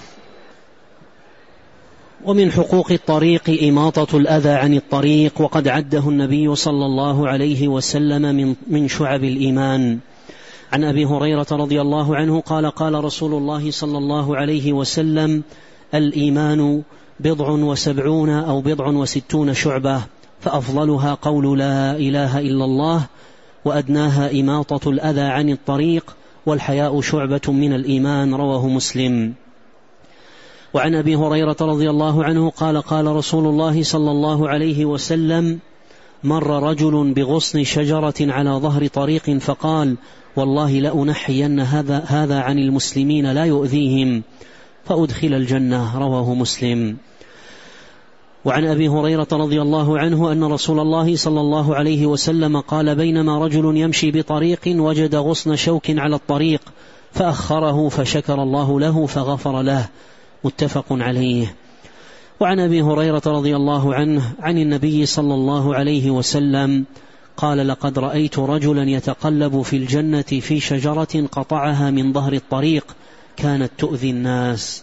ومن حقوق الطريق إماطة الأذى عن الطريق، وقد عده النبي صلى الله عليه وسلم من شعب الإيمان. عن أبي هريرة رضي الله عنه قال: قال رسول الله صلى الله عليه وسلم: الإيمان 70 أو 60 شعبة، فأفضلها قول لا إله إلا الله، وأدناها إماطة الأذى عن الطريق، والحياء شعبة من الإيمان. رواه مسلم. وعن أبي هريرة رضي الله عنه قال قال رسول الله صلى الله عليه وسلم: مر رجل بغصن شجرة على ظهر طريق فقال: والله لأنحين هذا عن المسلمين لا يؤذيهم، فأدخل الجنة. رواه مسلم. وعن أبي هريرة رضي الله عنه أن رسول الله صلى الله عليه وسلم قال: بينما رجل يمشي بطريق وجد غصن شوك على الطريق فأخره فشكر الله له فغفر له. متفق عليه. وعن أبي هريرة رضي الله عنه عن النبي صلى الله عليه وسلم قال: لقد رأيت رجلا يتقلب في الجنة في شجرة قطعها من ظهر الطريق كانت تؤذي الناس.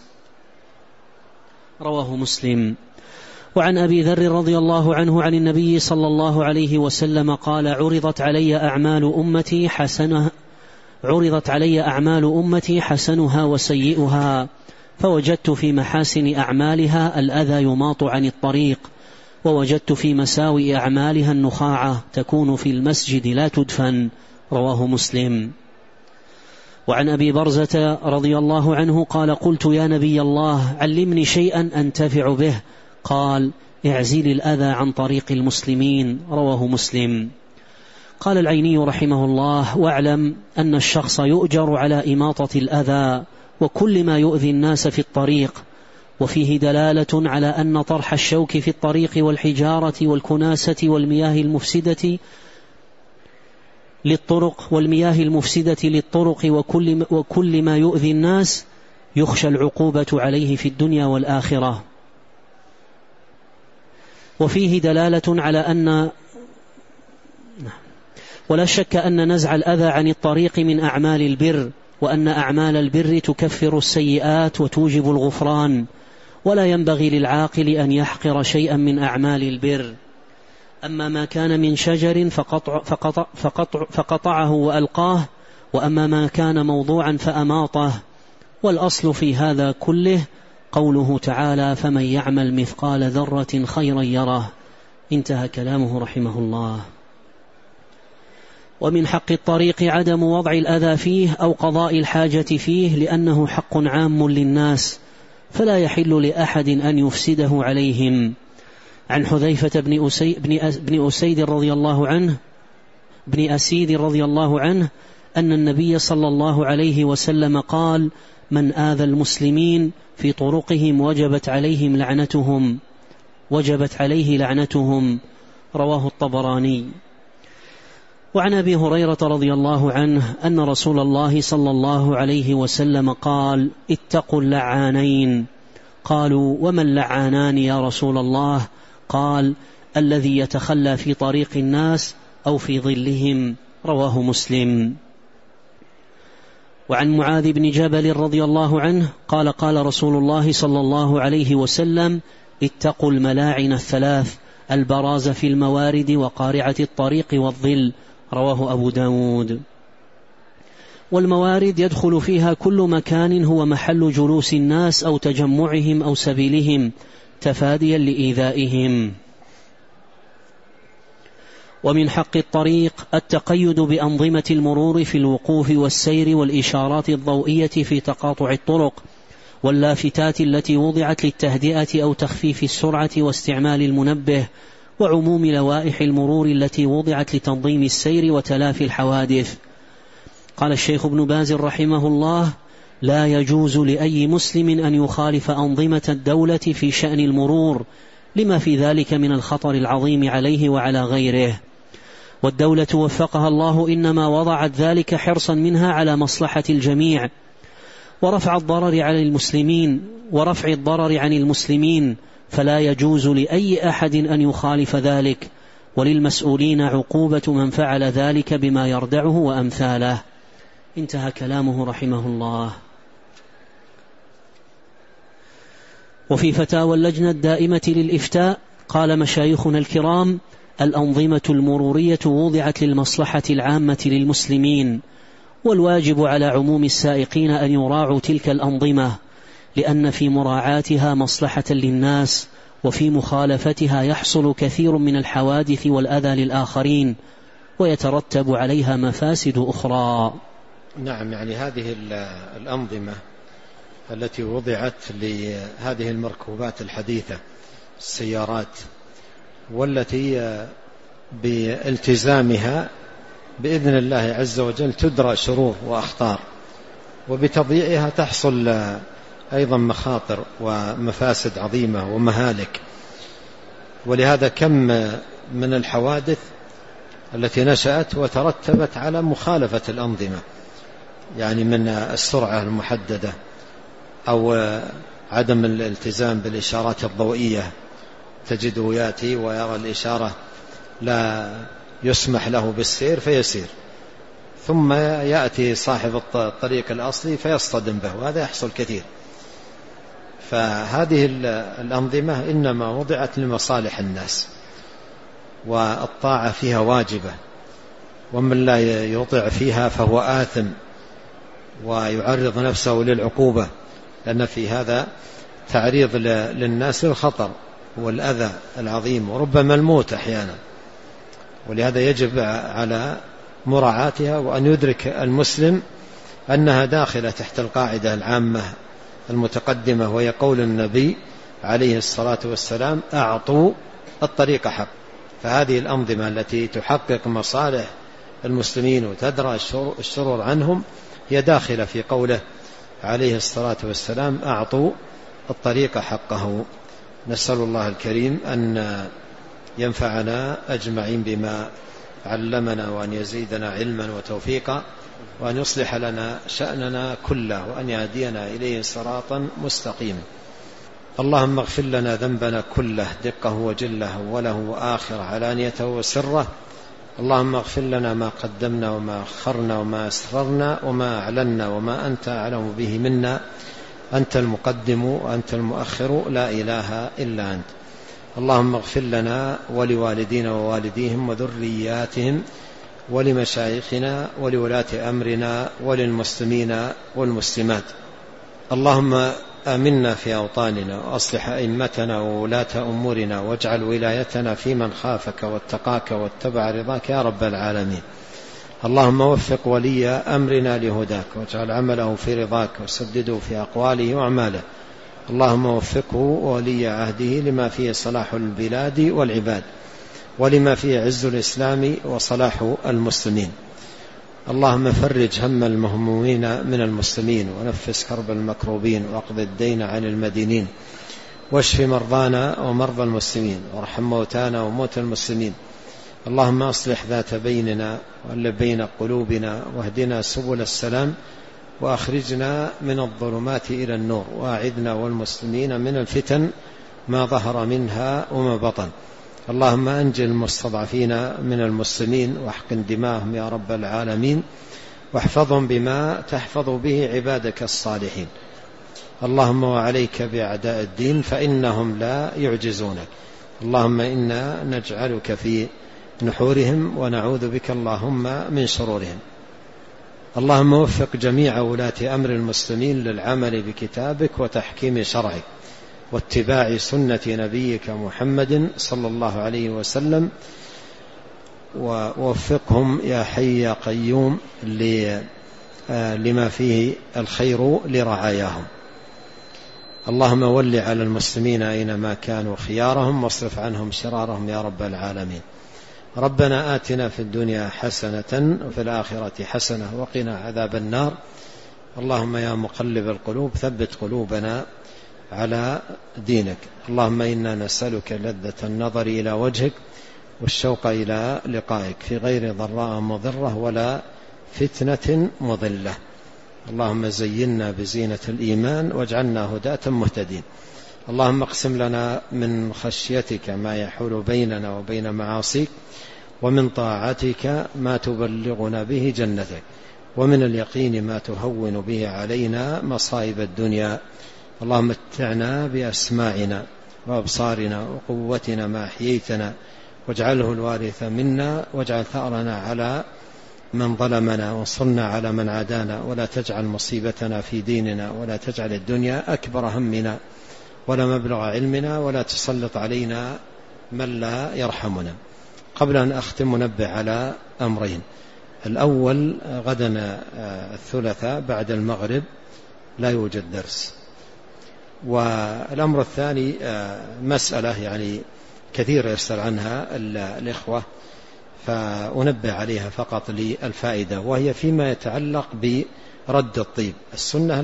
رواه مسلم. وعن أبي ذر رضي الله عنه عن النبي صلى الله عليه وسلم قال: عرضت علي أعمال أمتي حسنها وسيئها، فوجدت في محاسن أعمالها الأذى يماط عن الطريق، ووجدت في مساوئ أعمالها النخاعة تكون في المسجد لا تدفن. رواه مسلم. وعن أبي برزة رضي الله عنه قال: قلت يا نبي الله علمني شيئا أنتفع به. قال: اعزل الأذى عن طريق المسلمين. رواه مسلم. قال العيني رحمه الله: واعلم أن الشخص يؤجر على إماطة الأذى وكل ما يؤذي الناس في الطريق، وفيه دلالة على أن طرح الشوك في الطريق والحجارة والكناسة والمياه المفسدة للطرق وكل ما يؤذي الناس يخشى العقوبة عليه في الدنيا والآخرة. وفيه دلالة على أن ولا شك أن نزع الأذى عن الطريق من أعمال البر، وأن أعمال البر تكفر السيئات وتوجب الغفران، ولا ينبغي للعاقل أن يحقر شيئا من أعمال البر. أما ما كان من شجر فقطعه وألقاه، وأما ما كان موضوعا فأماطه. والأصل في هذا كله قوله تعالى: فمن يعمل مثقال ذرة خيرا يره. انتهى كلامه رحمه الله. ومن حق الطريق عدم وضع الأذى فيه أو قضاء الحاجة فيه، لأنه حق عام للناس فلا يحل لأحد أن يفسده عليهم. عن حذيفة بن أسيد رضي الله عنه أن النبي صلى الله عليه وسلم قال: من آذى المسلمين في طرقهم وجبت عليه لعنتهم. رواه الطبراني. وعن أبي هريرة رضي الله عنه أن رسول الله صلى الله عليه وسلم قال: اتقوا اللعانين. قالوا: وما اللعانان يا رسول الله؟ قال: الذي يتخلى في طريق الناس أو في ظلهم. رواه مسلم. وعن معاذ بن جبل رضي الله عنه قال: قال رسول الله صلى الله عليه وسلم: اتقوا الملاعن الثلاث: البراز في الموارد وقارعة الطريق والظل. رواه أبو داود. والموارد يدخل فيها كل مكان هو محل جلوس الناس أو تجمعهم أو سبيلهم تفاديا لإيذائهم. ومن حق الطريق التقيد بأنظمة المرور في الوقوف والسير والإشارات الضوئية في تقاطع الطرق، واللافتات التي وضعت للتهدئة أو تخفيف السرعة واستعمال المنبه، وعموم لوائح المرور التي وضعت لتنظيم السير وتلافي الحوادث. قال الشيخ ابن باز رحمه الله: لا يجوز لأي مسلم أن يخالف أنظمة الدولة في شأن المرور، لما في ذلك من الخطر العظيم عليه وعلى غيره. والدولة وفقها الله إنما وضعت ذلك حرصا منها على مصلحة الجميع ورفع الضرر عن المسلمين، فلا يجوز لأي أحد أن يخالف ذلك، وللمسؤولين عقوبة من فعل ذلك بما يردعه وأمثاله. انتهى كلامه رحمه الله. وفي فتاوى اللجنة الدائمة للإفتاء قال مشايخنا الكرام: الأنظمة المرورية وضعت للمصلحة العامة للمسلمين، والواجب على عموم السائقين أن يراعوا تلك الأنظمة، لأن في مراعاتها مصلحة للناس، وفي مخالفتها يحصل كثير من الحوادث والأذى للآخرين، ويترتب عليها مفاسد أخرى. نعم، يعني هذه الأنظمة التي وضعت لهذه المركوبات الحديثة السيارات، والتي بالتزامها بإذن الله عز وجل تدرى شرور وأخطار، وبتضييعها تحصل أيضا مخاطر ومفاسد عظيمة ومهالك. ولهذا كم من الحوادث التي نشأت وترتبت على مخالفة الأنظمة، يعني من السرعة المحددة أو عدم الالتزام بالإشارات الضوئية، تجده يأتي ويرى الإشارة لا يسمح له بالسير فيسير، ثم يأتي صاحب الطريق الأصلي فيصطدم به، وهذا يحصل كثير. فهذه الأنظمة إنما وضعت لمصالح الناس، والطاعة فيها واجبة، ومن لا يطع فيها فهو آثم ويعرض نفسه للعقوبة، لأن في هذا تعريض للناس للخطر والأذى العظيم وربما الموت أحيانا. ولهذا يجب على مراعاتها، وأن يدرك المسلم أنها داخلة تحت القاعدة العامة المتقدمة، وهي قول النبي عليه الصلاة والسلام: أعطوا الطريق حق. فهذه الأنظمة التي تحقق مصالح المسلمين وتدرى الشرور عنهم هي داخلة في قوله عليه الصلاة والسلام: أعطوا الطريق حقه. نسأل الله الكريم أن ينفعنا أجمعين بما علمنا، وأن يزيدنا علما وتوفيقا، وأن يصلح لنا شأننا كله، وأن يهدينا إليه صراطا مستقيما. اللهم اغفر لنا ذنبنا كله، دقه وجله، وله وآخر، علانيته وسره. اللهم اغفر لنا ما قدمنا وما أخرنا وما أسررنا وما أعلنا وما أنت أعلم به منا. أنت المقدم وأنت المؤخر، لا إله إلا أنت. اللهم اغفر لنا ولوالدينا ووالديهم وذرياتهم ولمشايخنا ولولاة أمرنا وللمسلمين والمسلمات. اللهم آمنا في أوطاننا، وأصلح أئمتنا وولاة أمورنا، واجعل ولايتنا في من خافك واتقاك واتبع رضاك يا رب العالمين. اللهم وفق ولي أمرنا لهداك، واجعل عمله في رضاك، وسدده في أقواله وأعماله. اللهم وفقه ولي عهده لما فيه صلاح البلاد والعباد، ولما فيه عز الإسلام وصلاح المسلمين. اللهم فرج هم المهمومين من المسلمين، ونفس كرب المكروبين، واقض الدين عن المدينين، واشف مرضانا ومرضى المسلمين، وارحم موتانا وموتى المسلمين. اللهم أصلح ذات بيننا وألف بين قلوبنا، واهدنا سبل السلام، وأخرجنا من الظلمات إلى النور، وأعذنا والمسلمين من الفتن ما ظهر منها وما بطن. اللهم أنجل المستضعفين من المسلمين، واحقن دماءهم يا رب العالمين، واحفظهم بما تحفظ به عبادك الصالحين. اللهم وعليك بأعداء الدين، فإنهم لا يعجزونك. اللهم إنا نجعلك في نحورهم، ونعوذ بك اللهم من شرورهم. اللهم وفق جميع ولاة أمر المسلمين للعمل بكتابك وتحكيم شرعك، واتباع سنة نبيك محمد صلى الله عليه وسلم، ووفقهم يا حي يا قيوم لما فيه الخير لرعاياهم. اللهم ول على المسلمين أينما كانوا خيارهم، واصرف عنهم شرارهم يا رب العالمين. ربنا آتنا في الدنيا حسنة وفي الآخرة حسنة وقنا عذاب النار. اللهم يا مقلب القلوب ثبت قلوبنا على دينك. اللهم إنا نسألك لذة النظر إلى وجهك، والشوق إلى لقائك، في غير ضراء مضرة ولا فتنة مضلة. اللهم زينا بزينة الإيمان، واجعلنا هداة مهتدين. اللهم اقسم لنا من خشيتك ما يحول بيننا وبين معاصيك، ومن طاعتك ما تبلغنا به جنتك، ومن اليقين ما تهون به علينا مصائب الدنيا. اللهم متعنا بأسماعنا وأبصارنا وقوتنا ما أحييتنا، واجعله الوارث منا، واجعل ثأرنا على من ظلمنا، وانصرنا على من عادانا، ولا تجعل مصيبتنا في ديننا، ولا تجعل الدنيا أكبر همنا ولا مبلغ علمنا، ولا تسلط علينا من لا يرحمنا. قبل أن أختم نبه على أمرين. الأول غدا الثلاثاء بعد المغرب لا يوجد درس. والأمر الثاني مسألة يعني كثير يسأل عنها الإخوة، فأنبه عليها فقط للفائدة، وهي فيما يتعلق برد الطيب. السنة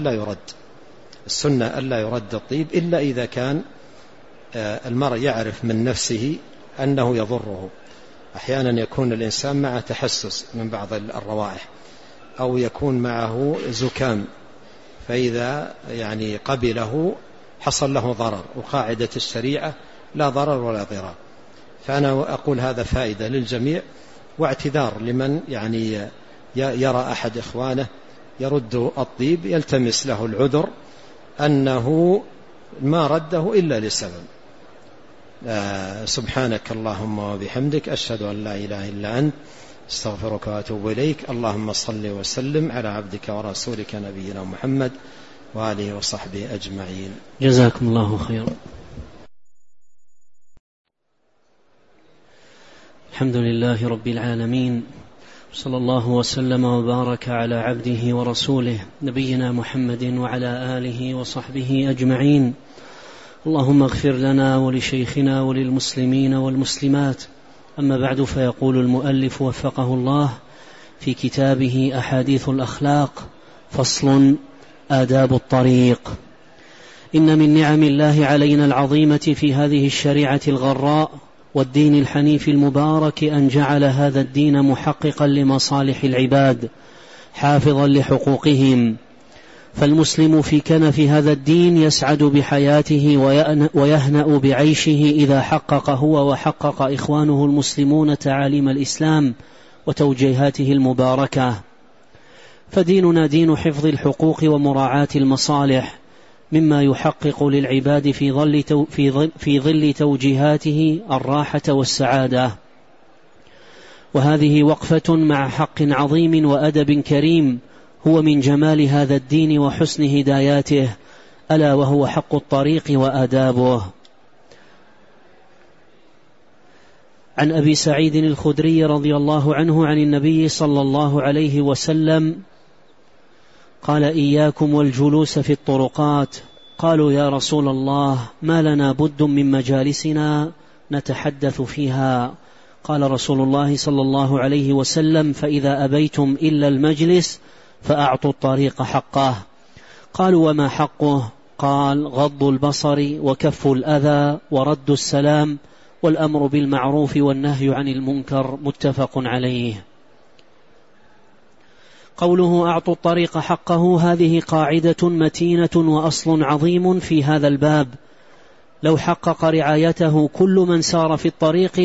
ألا يرد الطيب إلا إذا كان المرء يعرف من نفسه أنه يضره. أحيانا يكون الإنسان معه تحسس من بعض الروائح، أو يكون معه زكام، فإذا يعني قبله حصل له ضرر، وقاعدة الشريعة لا ضرر ولا ضرار. فأنا أقول هذا فائدة للجميع، واعتذار لمن يعني يرى أحد إخوانه يرد الطيب يلتمس له العذر أنه ما رده إلا لسبب. سبحانك اللهم وبحمدك، أشهد أن لا إله إلا أنت، استغفرك وأتوب إليك. اللهم صل وسلم على عبدك ورسولك نبينا محمد وآله وصحبه أجمعين. جزاكم الله خيرا. الحمد لله رب العالمين، صلى الله وسلم وبارك على عبده ورسوله نبينا محمد وعلى آله وصحبه أجمعين. اللهم اغفر لنا ولشيخنا وللمسلمين والمسلمات. أما بعد، فيقول المؤلف وفقه الله في كتابه أحاديث الأخلاق: فصل: آداب الطريق. إن من نعم الله علينا العظيمة في هذه الشريعة الغراء والدين الحنيف المبارك أن جعل هذا الدين محققا لمصالح العباد، حافظا لحقوقهم. فالمسلم في كنف هذا الدين يسعد بحياته ويهنأ بعيشه إذا حقق هو وحقق إخوانه المسلمون تعاليم الإسلام وتوجيهاته المباركة. فديننا دين حفظ الحقوق ومراعاة المصالح، مما يحقق للعباد في ظل توجيهاته الراحة والسعادة. وهذه وقفة مع حق عظيم وأدب كريم هو من جمال هذا الدين وحسن هداياته، ألا وهو حق الطريق وآدابه. عن أبي سعيد الخدري رضي الله عنه عن النبي صلى الله عليه وسلم قال: إياكم والجلوس في الطرقات. قالوا: يا رسول الله، ما لنا بد من مجالسنا نتحدث فيها. قال رسول الله صلى الله عليه وسلم: فإذا أبيتم إلا المجلس فأعطوا الطريق حقه. قالوا: وما حقه؟ قال: غض البصر وكف الأذى ورد السلام والأمر بالمعروف والنهي عن المنكر. متفق عليه. قوله أعطوا الطريق حقه هذه قاعدة متينة وأصل عظيم في هذا الباب، لو حقق رعايته كل من سار في الطريق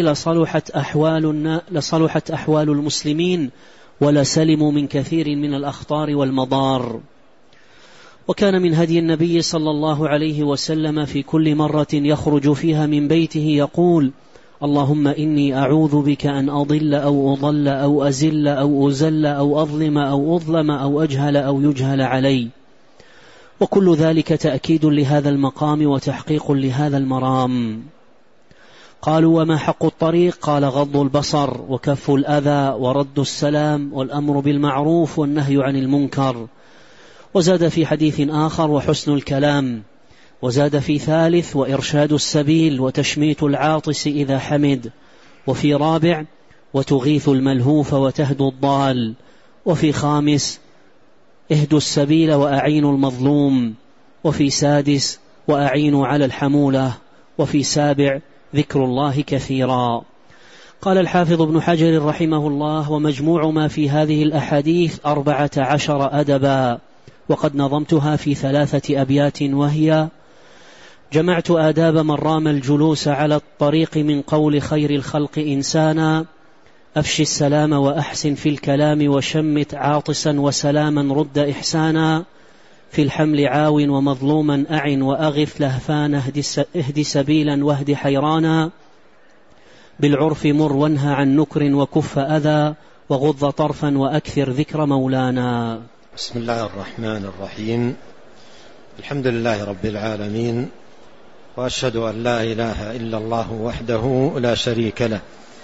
لصلحت أحوال المسلمين ولسلموا من كثير من الأخطار والمضار. وكان من هدي النبي صلى الله عليه وسلم في كل مرة يخرج فيها من بيته يقول: اللهم إني أعوذ بك أن أضل أو أضل أو أزل أو أزل أو أظلم أو أظلم أو أجهل أو يجهل علي. وكل ذلك تأكيد لهذا المقام وتحقيق لهذا المرام. قالوا: وما حق الطريق؟ قال: غض البصر وكف الأذى ورد السلام والأمر بالمعروف والنهي عن المنكر. وزاد في حديث آخر: وحسن الكلام. وزاد في ثالث: وإرشاد السبيل وتشميت العاطس إذا حمد. وفي رابع: وتغيث الملهوف وتهدو الضال. وفي خامس: اهدوا السبيل وأعينوا المظلوم. وفي سادس: وأعينوا على الحمولة. وفي سابع: ذكر الله كثيرا. قال الحافظ ابن حجر رحمه الله: ومجموع ما في هذه الأحاديث 14 أدبا، وقد نظمتها في 3 أبيات، وهي: جمعت آداب من رام الجلوس على الطريق من قول خير الخلق إنسانا، أفشي السلام وأحسن في الكلام وشمت عاطسا وسلاما رد إحسانا، في الحمل عاو ومظلوما أعن وأغف لهفان اهد سبيلا واهد حيرانا، بالعرف مر وانهى عن نكر وكف أذى وغض طرفا وأكثر ذكر مولانا. بسم الله الرحمن الرحيم. الحمد لله رب العالمين، وأشهد أن لا إله إلا الله وحده لا شريك له،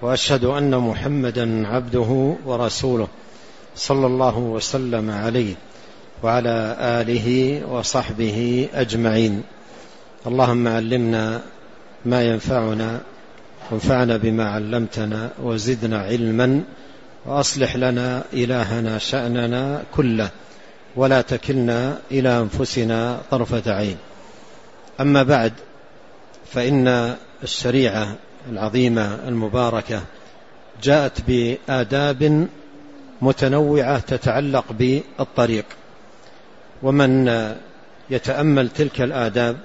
وأشهد أن محمدا عبده ورسوله صلى الله وسلم عليه وعلى آله وصحبه أجمعين. اللهم علمنا ما ينفعنا وانفعنا بما علمتنا وزدنا علما وأصلح لنا إلهنا شأننا كله ولا تكلنا إلى أنفسنا طرفة عين. أما بعد، فإن الشريعة العظيمة المباركة جاءت بآداب متنوعة تتعلق بالطريق، ومن يتأمل تلك الآداب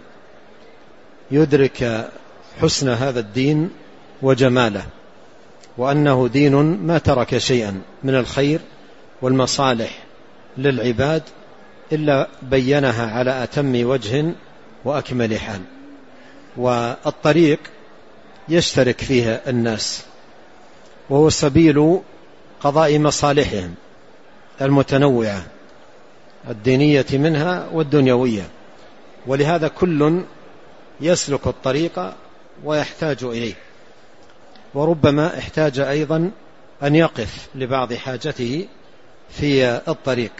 يدرك حسن هذا الدين وجماله، وأنه دين ما ترك شيئا من الخير والمصالح للعباد إلا بينها على أتم وجه وأكمل حال. والطريق يشترك فيه الناس، وهو سبيل قضاء مصالحهم المتنوعة الدينية منها والدنيوية، ولهذا كل يسلك الطريق ويحتاج إليه، وربما احتاج أيضا أن يقف لبعض حاجته في الطريق.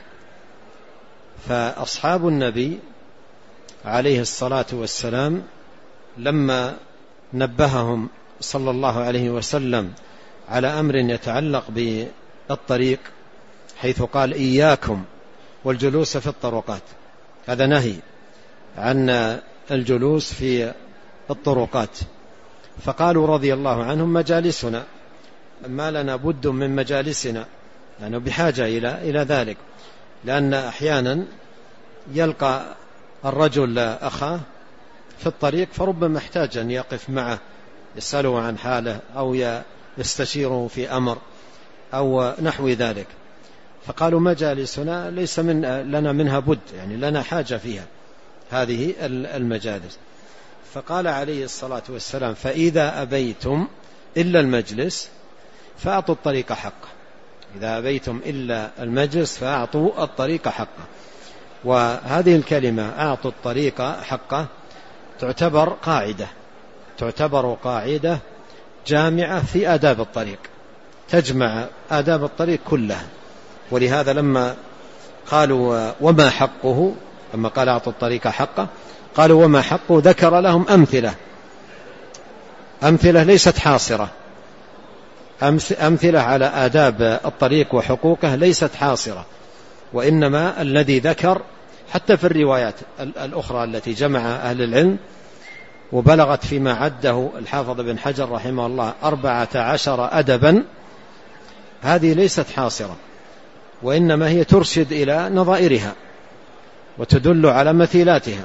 فأصحاب النبي عليه الصلاة والسلام لما نبههم صلى الله عليه وسلم على أمر يتعلق بالطريق، حيث قال إياكم والجلوس في الطرقات، هذا نهي عن الجلوس في الطرقات. فقالوا رضي الله عنهم مجالسنا، ما لنا بد من مجالسنا، يعني بحاجة إلى ذلك، لأن أحيانا يلقى الرجل أخاه في الطريق فربما احتاج أن يقف معه يسأله عن حاله أو يستشيره في أمر أو نحو ذلك. فقالوا مجالسنا ليس لنا منها بد، يعني لنا حاجة فيها هذه المجالس. فقال عليه الصلاة والسلام فإذا أبيتم إلا المجلس فأعطوا الطريق حقه، إذا أبيتم إلا المجلس فأعطوا الطريق حقه. وهذه الكلمة أعطوا الطريق حقه تعتبر قاعدة جامعة في آداب الطريق، تجمع آداب الطريق كلها. ولهذا لما قالوا وما حقه، لما قال أعطوا الطريق حقه قالوا وما حقه، ذكر لهم أمثلة ليست حاصرة، أمثلة على آداب الطريق وحقوقه ليست حاصرة، وإنما الذي ذكر حتى في الروايات الأخرى التي جمع أهل العلم وبلغت فيما عده الحافظ بن حجر رحمه الله 14 أدبا، هذه ليست حاصرة، وإنما هي ترشد إلى نظائرها وتدل على مثيلاتها.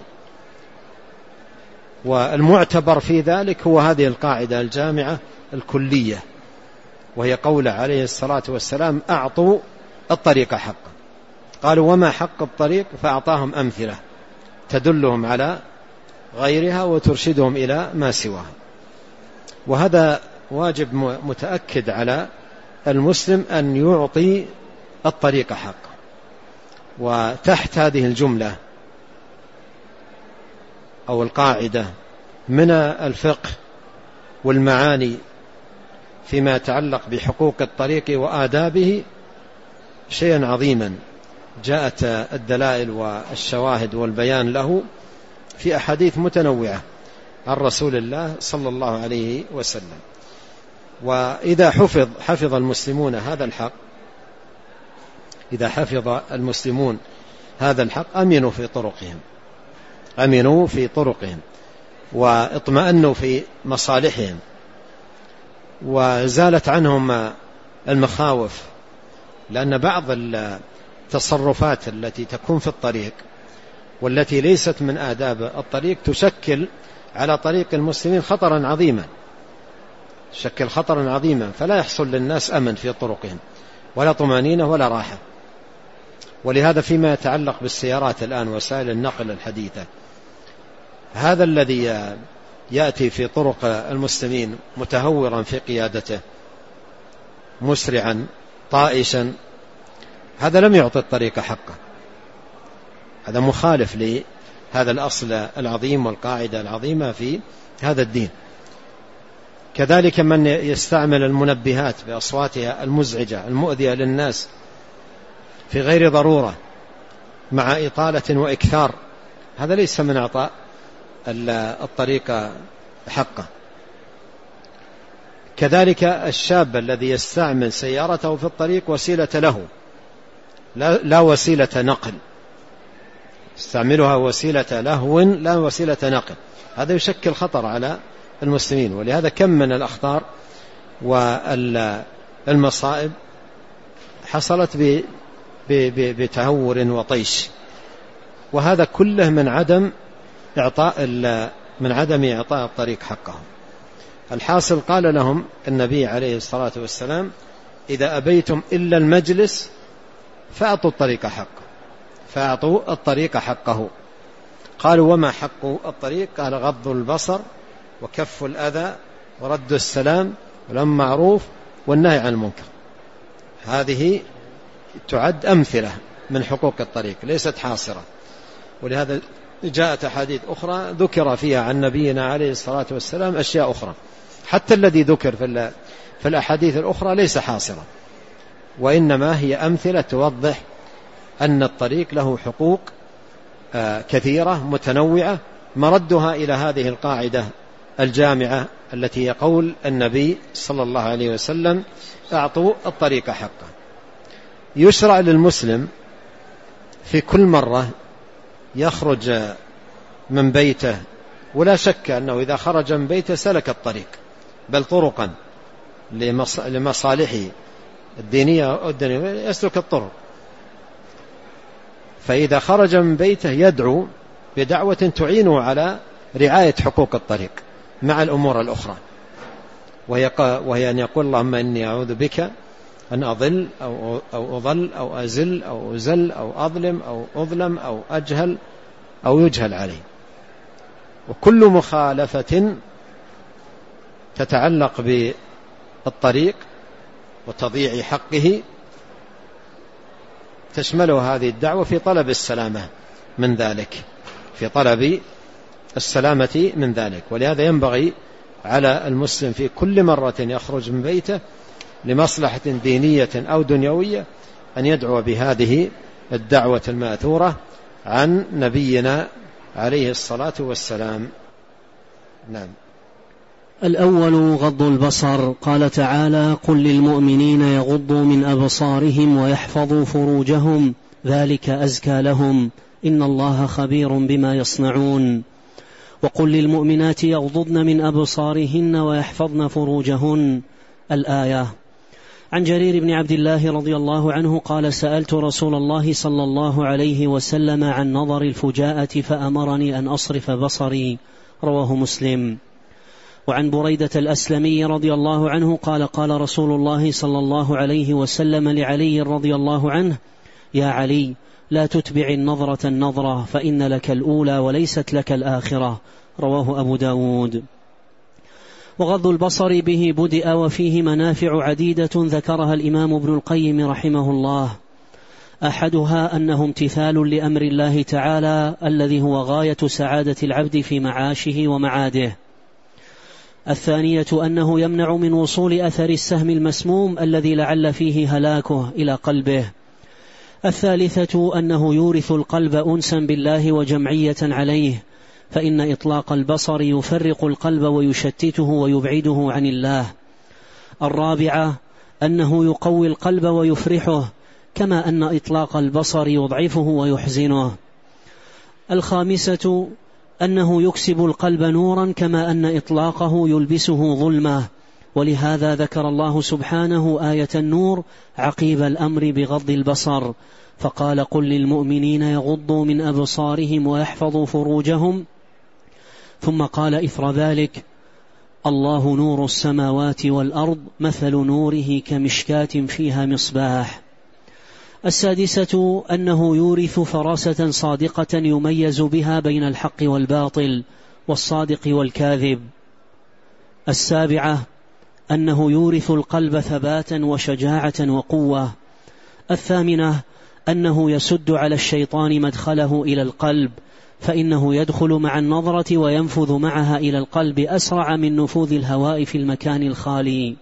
والمعتبر في ذلك هو هذه القاعدة الجامعة الكلية، وهي قول عليه الصلاة والسلام أعطوا الطريق حقه. قالوا وما حق الطريق، فأعطاهم أمثلة تدلهم على غيرها وترشدهم إلى ما سواها. وهذا واجب متأكد على المسلم أن يعطي الطريق حقه. وتحت هذه الجملة أو القاعدة من الفقه والمعاني فيما يتعلق بحقوق الطريق وآدابه شيئا عظيما، جاءت الدلائل والشواهد والبيان له في أحاديث متنوعة عن رسول الله صلى الله عليه وسلم. وإذا حفظ المسلمون هذا الحق، إذا حفظ المسلمون هذا الحق أمنوا في طرقهم واطمأنوا في مصالحهم، وزالت عنهم المخاوف، لأن بعض التصرفات التي تكون في الطريق والتي ليست من آداب الطريق تشكل على طريق المسلمين خطرا عظيما، فلا يحصل للناس أمن في طرقهم ولا طمأنينة ولا راحة. ولهذا فيما يتعلق بالسيارات الآن وسائل النقل الحديثة، هذا الذي يأتي في طرق المسلمين متهورا في قيادته مسرعا طائشا، هذا لم يعطي الطريق حقه، هذا مخالف لهذا الأصل العظيم والقاعدة العظيمة في هذا الدين. كذلك من يستعمل المنبهات بأصواتها المزعجة المؤذية للناس في غير ضرورة مع إطالة وإكثار، هذا ليس من إعطاء الطريق حقه. كذلك الشاب الذي يستعمل سيارته في الطريق وسيلة له لا وسيلة نقل، استعملها وسيلة لهو لا وسيلة نقل، هذا يشكل خطر على المسلمين. ولهذا كم من الأخطار والمصائب حصلت بتهور وطيش، وهذا كله من عدم إعطاء الطريق حقه. الحاصل قال لهم النبي عليه الصلاة والسلام: إذا أبيتم إلا المجلس فأعطوا الطريق حقه. قالوا: وما حق الطريق؟ قال: غض البصر وكف الأذى ورد السلام والأمر معروف والنهي عن المنكر. هذه تعد أمثلة من حقوق الطريق ليست حاصرة. ولهذا جاءت أحاديث أخرى ذكر فيها عن نبينا عليه الصلاة والسلام أشياء أخرى، حتى الذي ذكر في الأحاديث الأخرى ليس حاصرة، وإنما هي أمثلة توضح أن الطريق له حقوق كثيرة متنوعة، مردها إلى هذه القاعدة الجامعة التي هي قول النبي صلى الله عليه وسلم: أعطوا الطريق حقه. يشرع للمسلم في كل مرة يخرج من بيته، ولا شك أنه إذا خرج من بيته سلك الطريق، بل طرقا لمصالحه الدينية والدنيوية يسلك الطرق، فإذا خرج من بيته يدعو بدعوة تعينه على رعاية حقوق الطريق مع الأمور الأخرى، وهي أن يقول: اللهم إني أعوذ بك أن أضل أو أضل أو أزل أو أزل أو أظلم أو أظلم أو أجهل أو يجهل علي. وكل مخالفة تتعلق بالطريق وتضييع حقه تشمله هذه الدعوة في طلب السلامة من ذلك، ولهذا ينبغي على المسلم في كل مرة يخرج من بيته لمصلحة دينية أو دنيوية أن يدعو بهذه الدعوة المأثورة عن نبينا عليه الصلاة والسلام. نعم. الأول غض البصر. قال تعالى: قل للمؤمنين يغضوا من أبصارهم ويحفظوا فروجهم ذلك أزكى لهم إن الله خبير بما يصنعون. وقل للمؤمنات يغضضن من أبصارهن ويحفظن فروجهن. الآية. عن جرير بن عبد الله رضي الله عنه قال: سألت رسول الله صلى الله عليه وسلم عن نظر الفجاءة فأمرني أن أصرف بصري. رواه مسلم. وعن بريدة الأسلمي رضي الله عنه قال: قال رسول الله صلى الله عليه وسلم لعلي رضي الله عنه: يا علي، لا تتبع النظرة فإن لك الأولى وليست لك الآخرة. رواه أبو داود. وغض البصر به بدأ وفيه منافع عديدة ذكرها الإمام ابن القيم رحمه الله. أحدها أنه امتثال لأمر الله تعالى الذي هو غاية سعادة العبد في معاشه ومعاده. الثانية أنه يمنع من وصول أثر السهم المسموم الذي لعل فيه هلاكه إلى قلبه. الثالثة أنه يورث القلب أنسا بالله وجمعية عليه، فإن إطلاق البصر يفرق القلب ويشتته ويبعده عن الله. الرابعة أنه يقوي القلب ويفرحه، كما أن إطلاق البصر يضعفه ويحزنه. الخامسة أنه يكسب القلب نورا، كما أن إطلاقه يلبسه ظلمة، ولهذا ذكر الله سبحانه آية النور عقيب الأمر بغض البصر، فقال: قل للمؤمنين يغضوا من أبصارهم ويحفظوا فروجهم، ثم قال إثر ذلك: الله نور السماوات والأرض مثل نوره كمشكاة فيها مصباح. السادسة أنه يورث فراسة صادقة يميز بها بين الحق والباطل والصادق والكاذب. السابعة أنه يورث القلب ثباتا وشجاعة وقوة. الثامنة أنه يسد على الشيطان مدخله إلى القلب، فإنه يدخل مع النظرة وينفذ معها إلى القلب أسرع من نفوذ الهواء في المكان الخالي.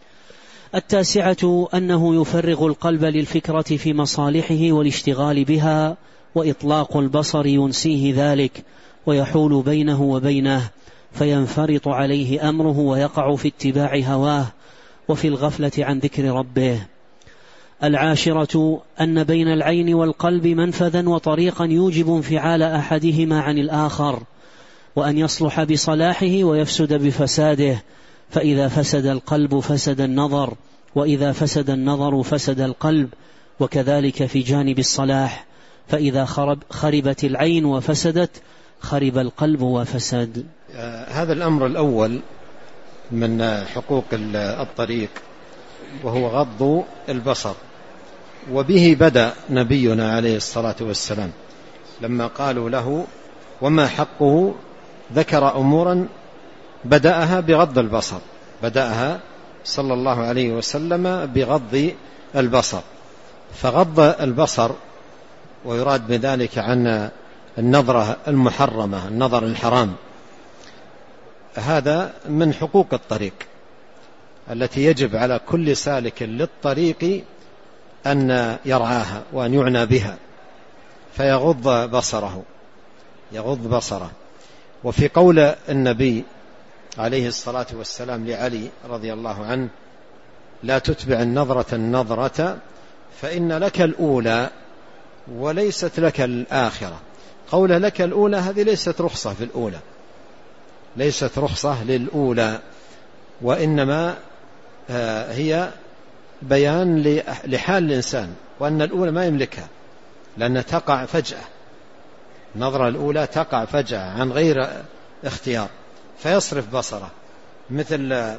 9 أنه يفرغ القلب للفكرة في مصالحه والاشتغال بها، وإطلاق البصر ينسيه ذلك ويحول بينه وبينه، فينفرط عليه أمره ويقع في اتباع هواه وفي الغفلة عن ذكر ربه. 10 أن بين العين والقلب منفذا وطريقا يوجب انفعال أحدهما عن الآخر، وأن يصلح بصلاحه ويفسد بفساده، فإذا فسد القلب فسد النظر، وإذا فسد النظر فسد القلب، وكذلك في جانب الصلاح، فإذا خربت العين وفسدت خرب القلب وفسد. هذا الأمر الأول من حقوق الطريق وهو غض البصر، وبه بدأ نبينا عليه الصلاة والسلام لما قالوا له وما حقه، ذكر أمورا بدأها بغض البصر، بدأها صلى الله عليه وسلم بغض البصر. فغض البصر ويراد بذلك عن النظرة المحرمة، النظر الحرام، هذا من حقوق الطريق التي يجب على كل سالك للطريق أن يرعاها وأن يعنى بها، فيغض بصره، يغض بصره. وفي قول النبي عليه الصلاة والسلام لعلي رضي الله عنه لا تتبع النظرة فإن لك الأولى وليست لك الآخرة. قوله لك الأولى هذه ليست رخصة في الأولى، ليست رخصة للأولى، وإنما هي بيان لحال الإنسان، وأن الأولى ما يملكها لأنها تقع فجأة، النظرة الأولى تقع فجأة عن غير اختيار، فيصرف بصره، مثل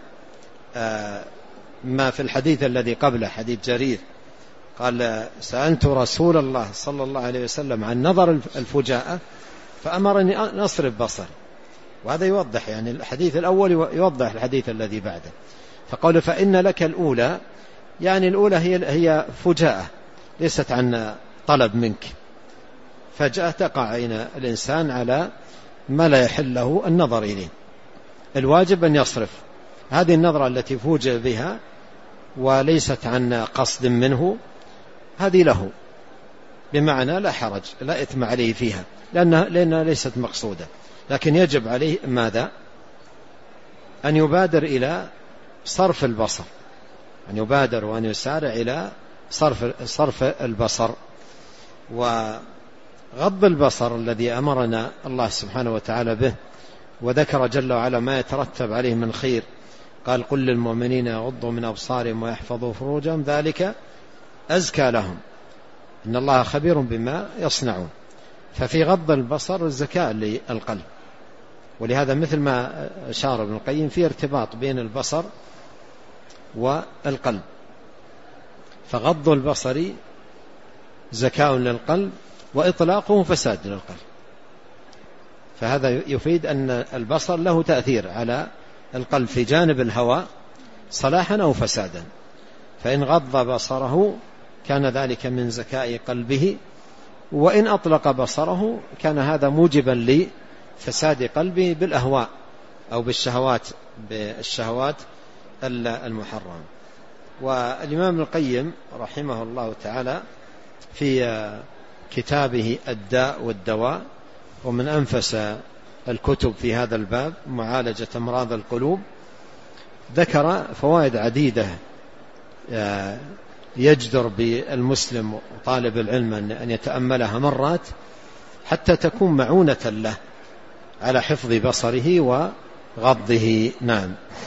ما في الحديث الذي قبله حديث جرير قال سألت رسول الله صلى الله عليه وسلم عن نظر الفجاءة فأمرني أن أصرف بصري، وهذا يوضح يعني الحديث الأول يوضح الحديث الذي بعده. فقال فإن لك الأولى، يعني الأولى هي فجاءة ليست عن طلب منك، فجأة تقع عين الإنسان على ما لا يحل له النظر إليه، الواجب أن يصرف هذه النظرة التي فوجئ بها وليست عن قصد منه، هذه له بمعنى لا حرج لا إثم عليه فيها لأنها ليست مقصودة، لكن يجب عليه ماذا؟ أن يبادر إلى صرف البصر، أن يبادر وأن يسارع إلى صرف البصر. وغض البصر الذي أمرنا الله سبحانه وتعالى به وذكر جل وعلا ما يترتب عليه من خير، قال قل للمؤمنين يغضوا من أبصارهم ويحفظوا فروجهم ذلك أزكى لهم إن الله خبير بما يصنعون. ففي غض البصر الزكاة للقلب، ولهذا مثل ما أشار ابن القيم في ارتباط بين البصر والقلب، فغض البصر زكاة للقلب وإطلاقه فساد للقلب. فهذا يفيد أن البصر له تأثير على القلب في جانب الهوى صلاحا أو فسادا، فإن غض بصره كان ذلك من زكاء قلبه، وإن أطلق بصره كان هذا موجبا لفساد قلبه بالأهواء أو بالشهوات المحرمة. والإمام القيم رحمه الله تعالى في كتابه الداء والدواء، ومن أنفس الكتب في هذا الباب معالجة أمراض القلوب، ذكر فوائد عديدة يجدر بالمسلم وطالب العلم أن يتأملها مرات حتى تكون معونة له على حفظ بصره وغضه. نعم.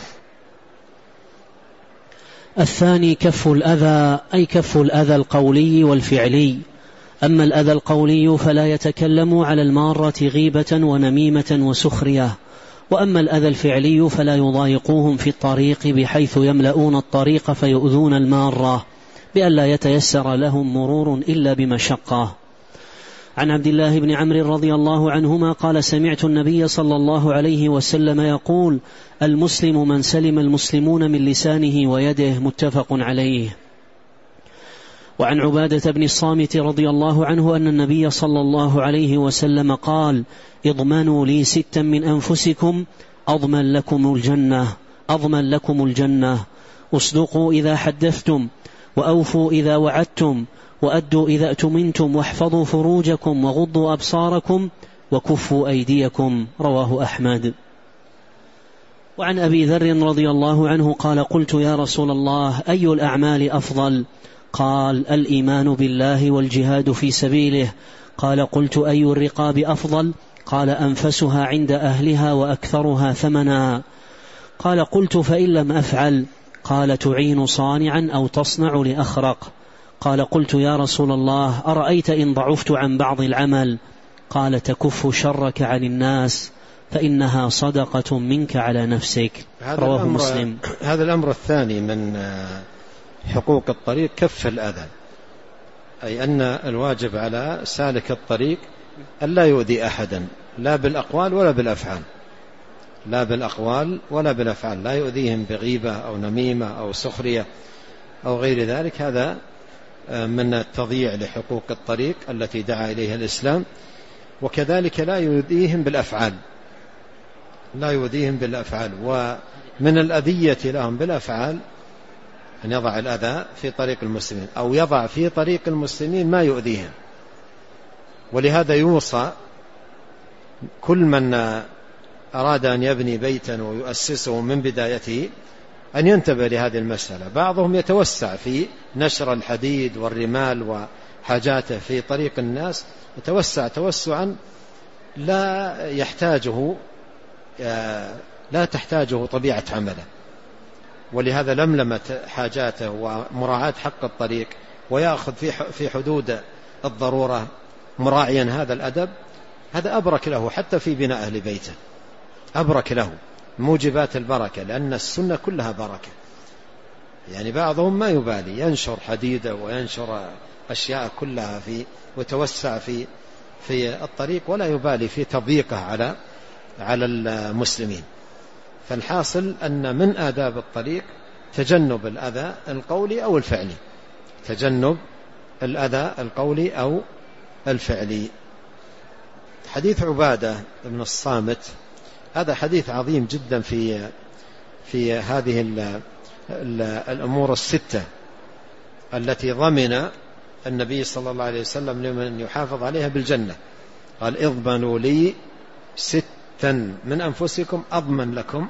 2 كف الأذى، أي كف الأذى القولي والفعلي. أما الأذى القولي فلا يتكلم على المارة غيبة ونميمة وسخرية، وأما الأذى الفعلي فلا يضايقوهم في الطريق بحيث يملؤون الطريق فيؤذون المارة بأن لا يتيسر لهم مرور إلا بمشقة. عن عبد الله بن عمرو رضي الله عنهما قال سمعت النبي صلى الله عليه وسلم يقول المسلم من سلم المسلمون من لسانه ويده، متفق عليه. وعن عبادة بن الصامت رضي الله عنه أن النبي صلى الله عليه وسلم قال: اضمنوا لي 6 من أنفسكم أضمن لكم الجنة: اصدقوا إذا حدثتم، وأوفوا إذا وعدتم، وأدوا إذا أتمنتم، واحفظوا فروجكم، وغضوا أبصاركم، وكفوا أيديكم. رواه أحمد. وعن أبي ذر رضي الله عنه قال: قلت يا رسول الله أي الأعمال أفضل؟ قال: الإيمان بالله والجهاد في سبيله. قال: قلت أي الرقاب أفضل؟ قال: أنفسها عند أهلها وأكثرها ثمنا. قال: قلت فإن لم أفعل؟ قال: تعين صانعا أو تصنع لأخرق. قال: قلت يا رسول الله أرأيت إن ضعفت عن بعض العمل؟ قال: تكف شرك عن الناس فإنها صدقة منك على نفسك. رواه مسلم. هذا الأمر الثاني من حقوق الطريق كف الأذى، أي أن الواجب على سالك الطريق أن لا يؤذي أحدا، لا بالأقوال ولا بالأفعال، لا يؤذيهم بغيبة أو نميمة أو سخرية أو غير ذلك. هذا من التضييع لحقوق الطريق التي دعا إليها الإسلام. وكذلك لا يؤذيهم بالأفعال، ومن الأذية لهم بالأفعال أن يضع الأذى في طريق المسلمين، أو يضع في طريق المسلمين ما يؤذيهم. ولهذا يوصى كل من أراد أن يبني بيتا ويؤسسه من بدايته أن ينتبه لهذه المسألة. بعضهم يتوسع في نشر الحديد والرمال وحاجاته في طريق الناس، يتوسع توسعا لا تحتاجه طبيعة عمله. ولهذا لملمة حاجاته ومراعاة حق الطريق، ويأخذ في حدود الضرورة مراعيا هذا الأدب، هذا أبرك له حتى في بناء أهل بيته، أبرك له موجبات البركة، لأن السنة كلها بركة. يعني بعضهم ما يبالي، ينشر حديده وينشر أشياء كلها وتوسع في الطريق، ولا يبالي في تضييقه على المسلمين. فالحاصل أن من آداب الطريق تجنب الأذى القولي أو الفعلي. حديث عبادة بن الصامت هذا حديث عظيم جدا في هذه الأمور الستة التي ضمن النبي صلى الله عليه وسلم لمن يحافظ عليها بالجنة. قال: اضمنوا لي 6 من أنفسكم أضمن لكم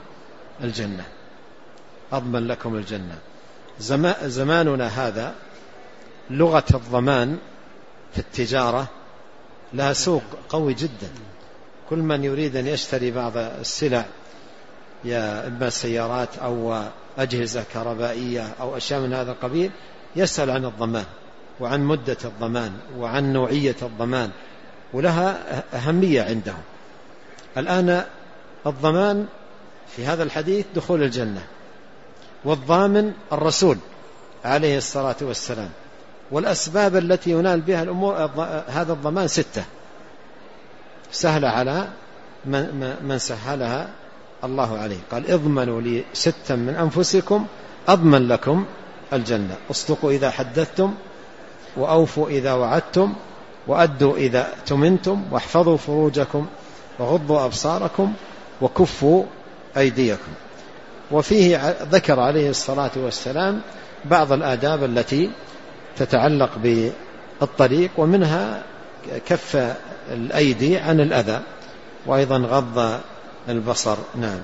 الجنة. زماننا هذا لغة الضمان في التجارة لها سوق قوي جدا. كل من يريد أن يشتري بعض السلع، يا إما سيارات أو أجهزة كهربائية أو أشياء من هذا القبيل، يسأل عن الضمان وعن مدة الضمان وعن نوعية الضمان، ولها أهمية عندهم. الآن الضمان في هذا الحديث دخول الجنة، والضامن الرسول عليه الصلاة والسلام، والأسباب التي ينال بها الأمور هذا الضمان 6 سهلة على من سهلها الله عليه. قال: اضمنوا لي 6 من أنفسكم أضمن لكم الجنة: اصدقوا إذا حدثتم، وأوفوا إذا وعدتم، وأدوا إذا تمنتم، واحفظوا فروجكم، وغضوا أبصاركم، وكفوا أيديكم. وفيه ذكر عليه الصلاة والسلام بعض الآداب التي تتعلق بالطريق، ومنها كف الأيدي عن الأذى، وأيضا غض البصر. نعم.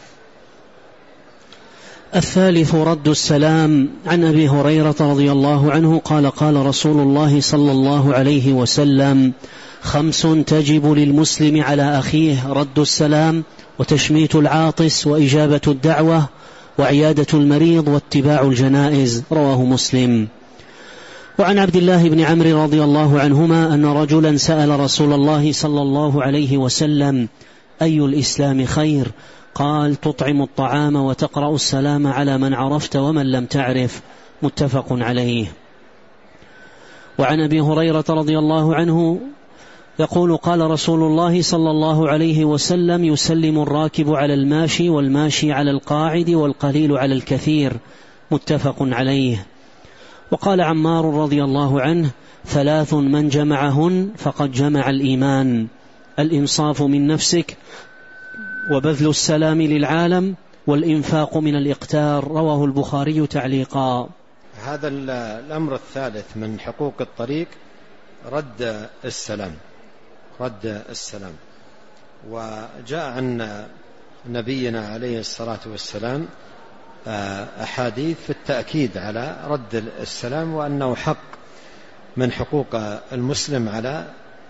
الثالث رد السلام. عن أبي هريرة رضي الله عنه قال: قال رسول الله صلى الله عليه وسلم: 5 تجب للمسلم على أخيه: رد السلام، وتشميت العاطس، وإجابة الدعوة، وعيادة المريض، واتباع الجنائز. رواه مسلم. وعن عبد الله بن عمرو رضي الله عنهما أن رجلا سأل رسول الله صلى الله عليه وسلم: أي الإسلام خير؟ قال: تطعم الطعام وتقرأ السلام على من عرفت ومن لم تعرف. متفق عليه. وعن أبي هريرة رضي الله عنه يقول: قال رسول الله صلى الله عليه وسلم: يسلم الراكب على الماشي، والماشي على القاعد، والقليل على الكثير. متفق عليه. وقال عمار رضي الله عنه: 3 من جمعهن فقد جمع الإيمان: الإنصاف من نفسك، وبذل السلام للعالم، والإنفاق من الإقتار. رواه البخاري تعليقا. هذا الأمر الثالث من حقوق الطريق رد السلام. وجاء عن نبينا عليه الصلاة والسلام أحاديث في التأكيد على رد السلام، وأنه حق من حقوق المسلم على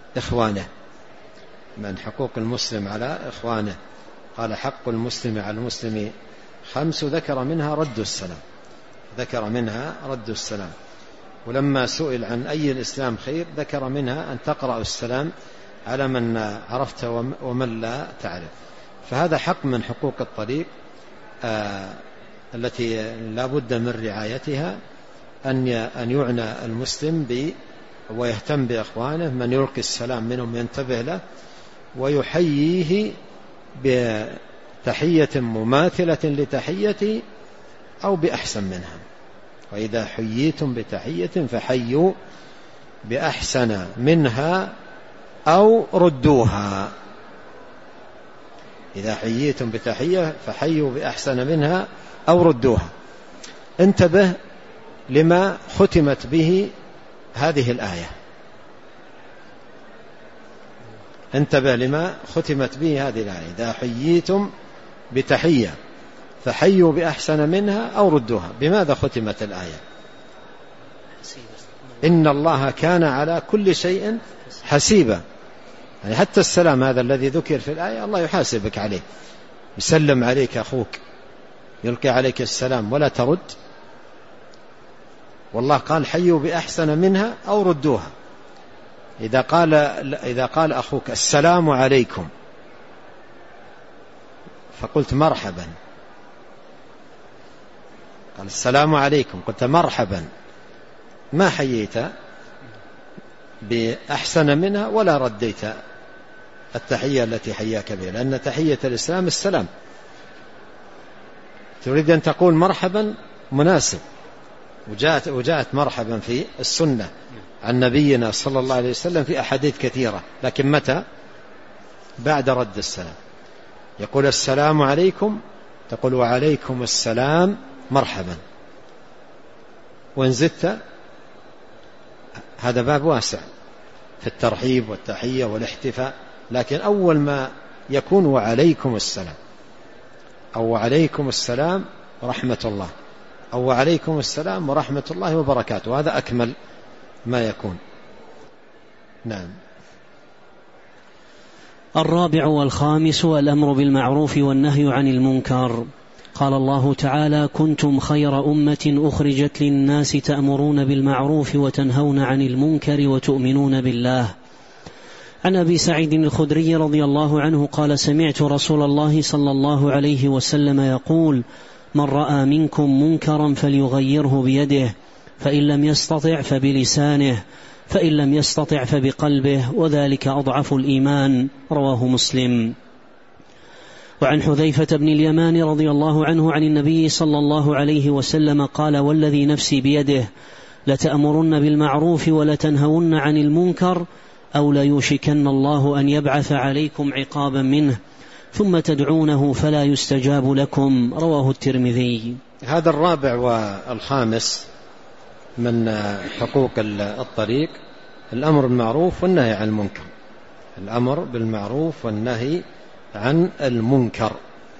إخوانه. قال: حق المسلم على المسلم 5، ذكر منها رد السلام. ولما سئل عن أي الإسلام خير ذكر منها أن تقرأ السلام على من عرفت ومن لا تعرف. فهذا حق من حقوق الطريق التي لا بد من رعايتها، أن يعنى المسلم ويهتم بإخوانه، من يلقي السلام منهم ينتبه له ويحييه بتحية مماثلة لتحيته أو بأحسن منها. وإذا حييتم بتحية فحيوا بأحسن منها أو ردوها. إذا حييتم بتحية فحيوا بأحسن منها أو ردوها. انتبه لما ختمت به هذه الآية. إذا حييتم بتحية فحيوا بأحسن منها أو ردوها. بماذا ختمت الآية؟ إن الله كان على كل شيء حسيبا. يعني حتى السلام هذا الذي ذكر في الآية الله يحاسبك عليه. يسلم عليك أخوك، يلقي عليك السلام ولا ترد، والله قال حيوا بأحسن منها أو ردوها. إذا قال أخوك السلام عليكم فقلت مرحبا، قال السلام عليكم قلت مرحبا، ما حييت بأحسن منها ولا رديت التحية التي حياك بها، لأن تحية الإسلام السلام. تريد أن تقول مرحبا مناسب، وجاءت مرحبا في السنة عن نبينا صلى الله عليه وسلم في أحاديث كثيرة، لكن متى؟ بعد رد السلام. يقول السلام عليكم تقول وعليكم السلام مرحبا، وإن زدت هذا باب واسع في الترحيب والتحية والاحتفاء، لكن أول ما يكون وعليكم السلام أو وعليكم السلام ورحمة الله أو وعليكم السلام ورحمة الله وبركاته، وهذا أكمل ما يكون. نعم. الرابع والخامس الأمر بالمعروف والنهي عن المنكر. قال الله تعالى: كنتم خير أمة أخرجت للناس تأمرون بالمعروف وتنهون عن المنكر وتؤمنون بالله. عن أبي سعيد الخدري رضي الله عنه قال: سمعت رسول الله صلى الله عليه وسلم يقول: من رأى منكم منكرا فليغيره بيده، فإن لم يستطع فبلسانه، فإن لم يستطع فبقلبه، وذلك أضعف الإيمان. رواه مسلم. وعن حذيفة بن اليمان رضي الله عنه عن النبي صلى الله عليه وسلم قال: والذي نفسي بيده لتأمرن بالمعروف ولتنهون عن المنكر، أو ليوشكن الله أن يبعث عليكم عقابا منه، ثم تدعونه فلا يستجاب لكم. رواه الترمذي. هذا الرابع والخامس من حقوق الطريق الأمر بالمعروف والنهي عن المنكر. الأمر بالمعروف والنهي عن المنكر.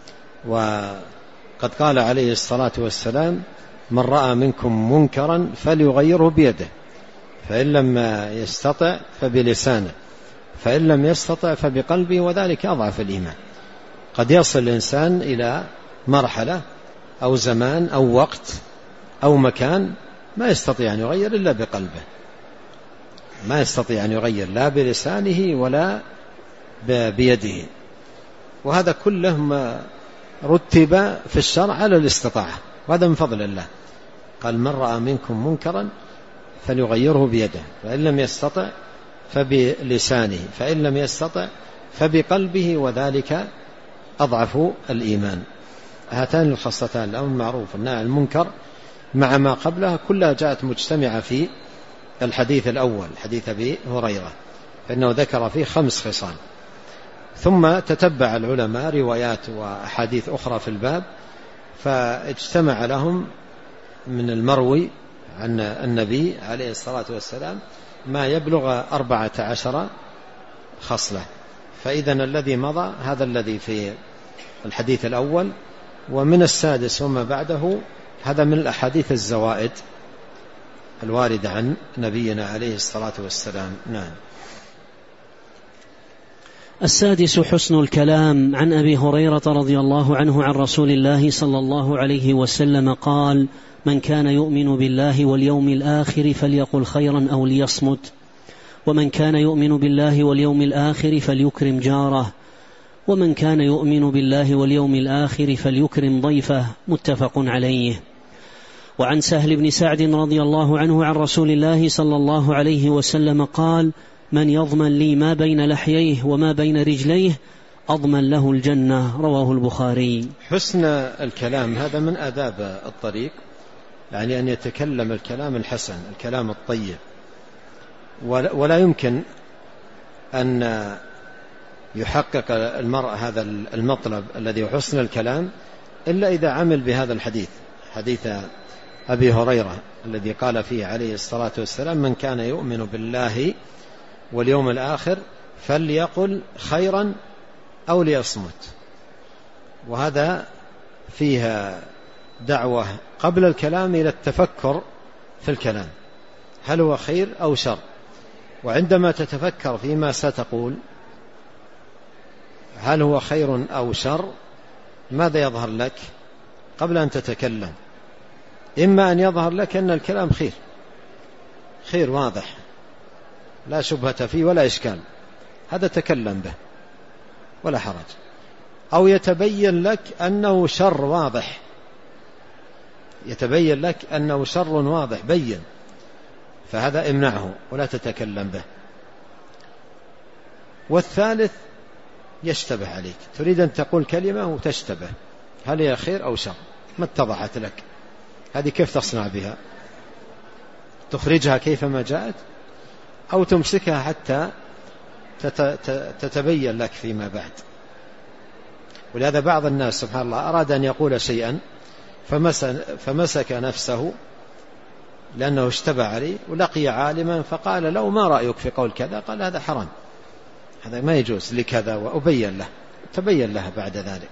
وقد قال عليه الصلاة والسلام: من رأى منكم منكرا فليغيره بيده، فإن لم يستطع فبلسانه، فإن لم يستطع فبقلبه، وذلك أضعف الإيمان. قد يصل الإنسان إلى مرحلة أو زمان أو وقت أو مكان ما يستطيع أن يغير إلا بقلبه، ما يستطيع أن يغير لا بلسانه ولا بيده، وهذا كله ما رتب في الشرع على الاستطاعة، وهذا من فضل الله. قال: من رأى منكم منكرا فليغيره بيده، فإن لم يستطع فبلسانه، فإن لم يستطع فبقلبه، وذلك أضعف الإيمان. هاتان الخصلتان الأمر بالمعروف والنهي عن المنكر مع ما قبلها كلها جاءت مجتمعة في الحديث الأول حديث أبي هريرة، فإنه ذكر فيه 5 خصال. ثم تتبع العلماء روايات وأحاديث أخرى في الباب، فاجتمع لهم من المروي عن النبي عليه الصلاة والسلام ما يبلغ 14 خصلة. فإذا الذي مضى هذا الذي في الحديث الأول، ومن السادس وما بعده هذا من الأحاديث الزوائد الواردة عن نبينا عليه الصلاة والسلام. نعم. السادس حسن الكلام. عن أبي هريرة رضي الله عنه عن رسول الله صلى الله عليه وسلم قال: من كان يؤمن بالله واليوم الآخر فليقل خيرا أو ليصمت، ومن كان يؤمن بالله واليوم الآخر فليكرم جاره، ومن كان يؤمن بالله واليوم الآخر فليكرم ضيفه. متفق عليه. وعن سهل بن سعد رضي الله عنه عن رسول الله صلى الله عليه وسلم قال: من يضمن لي ما بين لحييه وما بين رجليه أضمن له الجنة. رواه البخاري. حسن الكلام هذا من آداب الطريق، يعني أن يتكلم الكلام الحسن، الكلام الطيب، ولا يمكن أن يحقق المرء هذا المطلب الذي حسن الكلام إلا إذا عمل بهذا الحديث، حديث أبي هريرة الذي قال فيه عليه الصلاة والسلام: من كان يؤمن بالله واليوم الآخر فليقل خيرا أو ليصمت. وهذا فيها دعوة قبل الكلام إلى التفكر في الكلام، هل هو خير أو شر؟ وعندما تتفكر فيما ستقول هل هو خير أو شر، ماذا يظهر لك قبل أن تتكلم؟ إما أن يظهر لك أن الكلام خير واضح لا شبهة فيه ولا إشكال، هذا تكلم به ولا حرج، أو يتبين لك أنه شر واضح، يتبين لك أنه شر واضح بين، فهذا امنعه ولا تتكلم به. والثالث يشتبه عليك، تريد أن تقول كلمة وتشتبه، هل هي خير أو شر؟ ما اتضحت لك، هذه كيف تصنع بها؟ تخرجها كيفما جاءت أو تمسكها حتى تتبين لك فيما بعد. ولهذا بعض الناس سبحان الله أراد أن يقول شيئا فمسك نفسه لأنه اشتبه عليه، ولقي عالما فقال له: ما رأيك في قول كذا؟ قال: هذا حرام، هذا ما يجوز لكذا، وأبين له، تبين له بعد ذلك.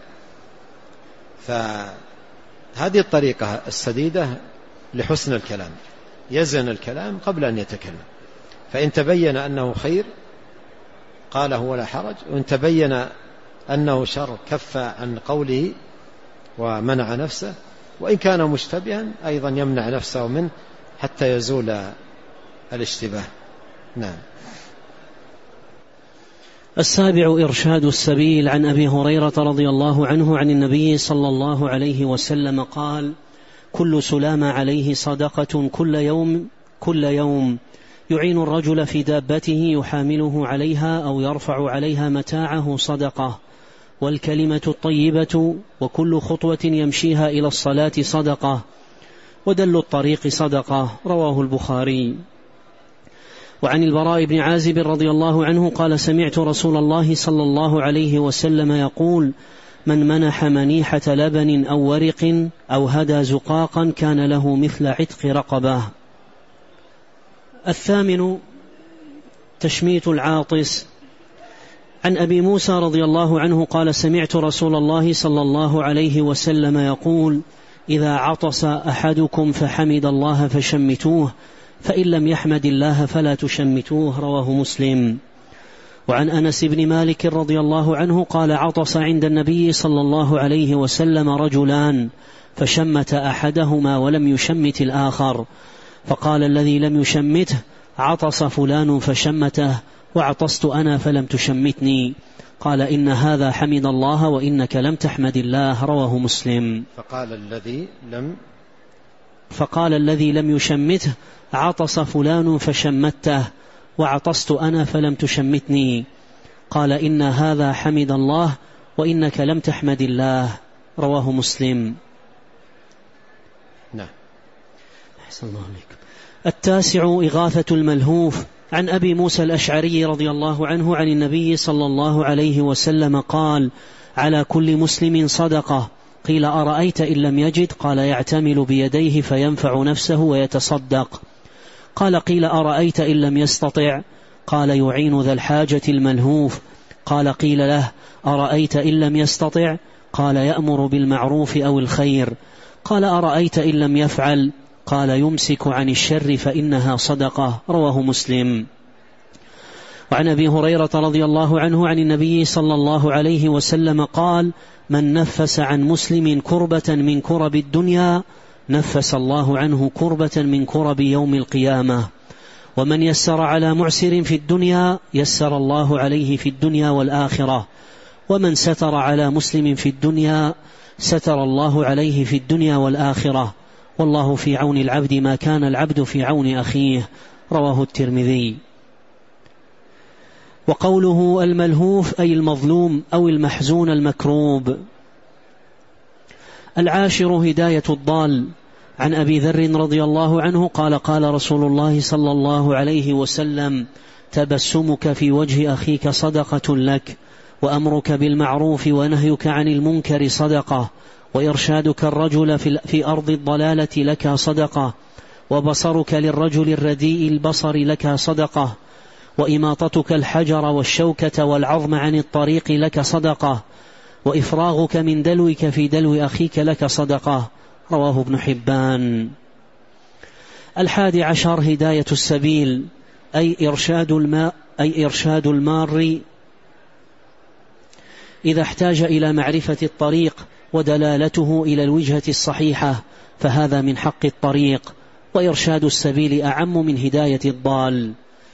فهذه الطريقة السديدة لحسن الكلام، يزن الكلام قبل أن يتكلم، فإن تبين أنه خير قاله ولا حرج، وإن تبين أنه شر كف عن قوله ومنع نفسه، وإن كان مشتبها أيضا يمنع نفسه منه حتى يزول الاشتباه. نعم. السابع إرشاد السبيل. عن أبي هريرة رضي الله عنه عن النبي صلى الله عليه وسلم قال: كل سلام عليه صدقة كل يوم يعين الرجل في دابته يحامله عليها أو يرفع عليها متاعه صدقة، والكلمة الطيبة وكل خطوة يمشيها إلى الصلاة صدقة، ودل الطريق صدقة. رواه البخاري. وعن البراء بن عازب رضي الله عنه قال: سمعت رسول الله صلى الله عليه وسلم يقول: من منح منيحة لبن أو ورق أو هدى زقاقا كان له مثل عتق رقبة. الثامن تشميت العاطس. عن أبي موسى رضي الله عنه قال: سمعت رسول الله صلى الله عليه وسلم يقول: إذا عطس أحدكم فحمد الله فشمتوه، فإن لم يحمد الله فلا تشمتوه. رواه مسلم. وعن أنس بن مالك رضي الله عنه قال: عطس عند النبي صلى الله عليه وسلم رجلان، فشمت أحدهما ولم يشمت الآخر، فقال الذي لم يشمته: عطس فلان فشمته، وعطست أنا فلم تشمتني. قال: إن هذا حمد الله وإنك لم تحمد الله. رواه مسلم. فقال الذي لم يشمته: عطس فلان فشمته، وعطست أنا فلم تشمتني. قال: إن هذا حمد الله وإنك لم تحمد الله. رواه مسلم. نعم. التاسع إغاثة الملهوف. عن أبي موسى الأشعري رضي الله عنه عن النبي صلى الله عليه وسلم قال: على كل مسلم صدقة. قيل: أرأيت إن لم يجد؟ قال: يعتمل بيديه فينفع نفسه ويتصدق. قيل: أرأيت إن لم يستطع؟ قال: يعين ذا الحاجة الملهوف. قيل له: أرأيت إن لم يستطع؟ قال: يأمر بالمعروف أو الخير. قال: أرأيت إن لم يفعل؟ قال: يمسك عن الشر فإنها صدقة. رواه مسلم. وعن أبي هريرة رضي الله عنه عن النبي صلى الله عليه وسلم قال: من نفس عن مسلم كربة من كرب الدنيا نفس الله عنه كربة من كرب يوم القيامة. ومن يسر على معسر في الدنيا يسر الله عليه في الدنيا والآخرة. ومن ستر على مسلم في الدنيا ستر الله عليه في الدنيا والآخرة. والله في عون العبد ما كان العبد في عون أخيه. رواه الترمذي. وقوله الملهوف أي المظلوم أو المحزون المكروب. العاشر هداية الضال. عن أبي ذر رضي الله عنه قال: قال رسول الله صلى الله عليه وسلم: تبسمك في وجه أخيك صدقة لك، وأمرك بالمعروف ونهيك عن المنكر صدقة، وإرشادك الرجل في أرض الضلالة لك صدقة، وبصرك للرجل الرديء البصر لك صدقة، وإماطتك الحجر والشوكة والعظم عن الطريق لك صدقة، وإفراغك من دلوك في دلو أخيك لك صدقة. رواه ابن حبان. 11 هداية السبيل أي إرشاد المار إذا احتاج إلى معرفة الطريق ودلالته إلى الوجهة الصحيحة، فهذا من حق الطريق. وإرشاد السبيل أعم من هداية الضال.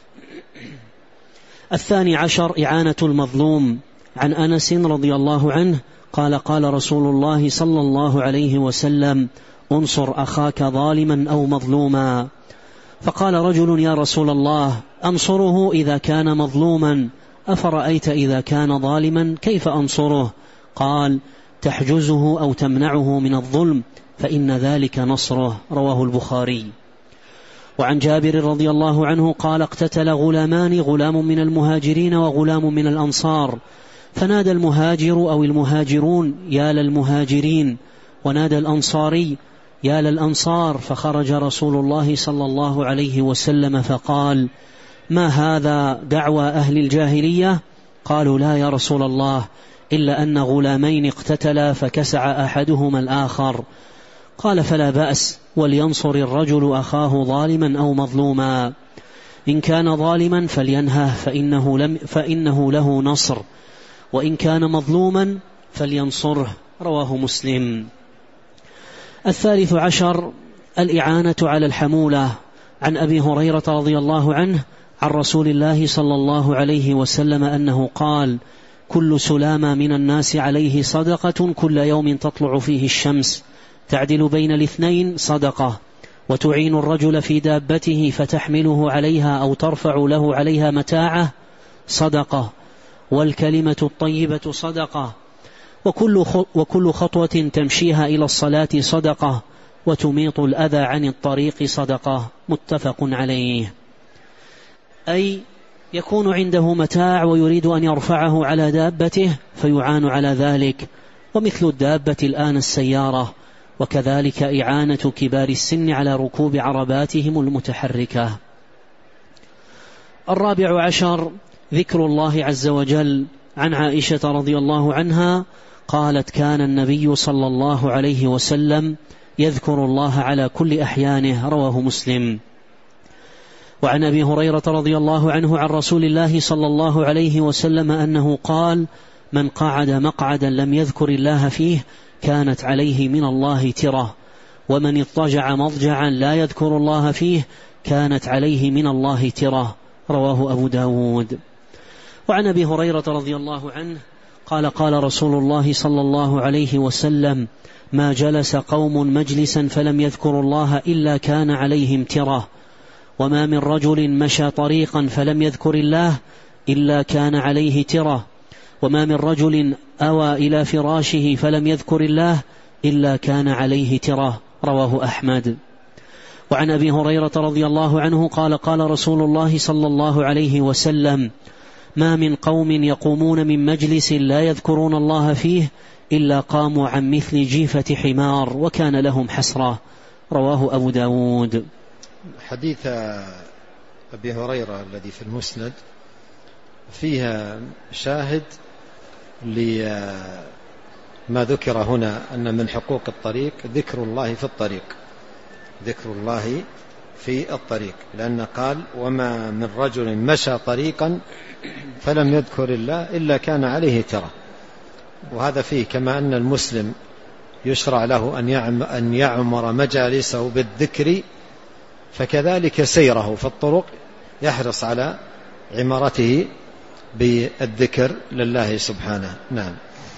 12 إعانة المظلوم. عن أنس رضي الله عنه قال: قال رسول الله صلى الله عليه وسلم: انصر أخاك ظالما أو مظلوما. فقال رجل: يا رسول الله، أنصره إذا كان مظلوما، أفرأيت إذا كان ظالما كيف أنصره؟ قال: تحجزه أو تمنعه من الظلم، فإن ذلك نصره. رواه البخاري. وعن جابر رضي الله عنه قال: اقتتل غلامان، غلام من المهاجرين وغلام من الأنصار، فنادى المهاجر أو المهاجرون: يا للمهاجرين، ونادى الأنصاري: يا للأنصار. فخرج رسول الله صلى الله عليه وسلم فقال: ما هذا دعوى أهل الجاهلية؟ قالوا: لا يا رسول الله، إلا أن غلامين اقتتلا فكسع أحدهما الآخر. قال: فلا بأس، ولينصر الرجل أخاه ظالما أو مظلوما. إن كان ظالما فلينهه فإنه له نصر، وإن كان مظلوما فلينصره. رواه مسلم. 13 الإعانة على الحمولة. عن أبي هريرة رضي الله عنه عن رسول الله صلى الله عليه وسلم أنه قال: كل سلامة من الناس عليه صدقة، كل يوم تطلع فيه الشمس، تعدل بين الاثنين صدقة، وتعين الرجل في دابته فتحمله عليها أو ترفع له عليها متاعه صدقة، والكلمة الطيبة صدقة، وكل خطوة تمشيها إلى الصلاة صدقة، وتميط الأذى عن الطريق صدقة. متفق عليه. أي يكون عنده متاع ويريد أن يرفعه على دابته فيعان على ذلك، ومثل الدابة الآن السيارة، وكذلك إعانة كبار السن على ركوب عرباتهم المتحركة. 14 ذكر الله عز وجل. عن عائشة رضي الله عنها قالت: كان النبي صلى الله عليه وسلم يذكر الله على كل أحيانه. رواه مسلم. وعن أبي هريرة رضي الله عنه عن رسول الله صلى الله عليه وسلم أنه قال: من قعد مقعدا لم يذكر الله فيه كانت عليه من الله ترة، ومن اضطجع مضجعا لا يذكر الله فيه كانت عليه من الله ترة. رواه أبو داود. وعن أبي هريرة رضي الله عنه قال: قال رسول الله صلى الله عليه وسلم: ما جلس قوم مجلسا فلم يذكروا الله إلا كان عليهم ترة، وما من رجل مشى طريقا فلم يذكر الله إلا كان عليه ترة، وما من رجل أوى إلى فراشه فلم يذكر الله إلا كان عليه ترة. رواه أحمد. وعن أبي هريرة رضي الله عنه قال قال رسول الله صلى الله عليه وسلم: ما من قوم يقومون من مجلس لا يذكرون الله فيه إلا قاموا عن مثل جيفة حمار وكان لهم حسرة. رواه أبو داود. حديث أبي هريرة الذي في المسند فيها شاهد لما ذكر هنا، أن من حقوق الطريق ذكر الله في الطريق، ذكر الله في الطريق، لأن قال: وما من رجل مشى طريقا فلم يذكر الله إلا كان عليه ترى. وهذا فيه كما أن المسلم يشرع له أن يعمر مجالسه بالذكر، فكذلك سيره في الطرق يحرص على عمارته بالذكر لله سبحانه. نعم.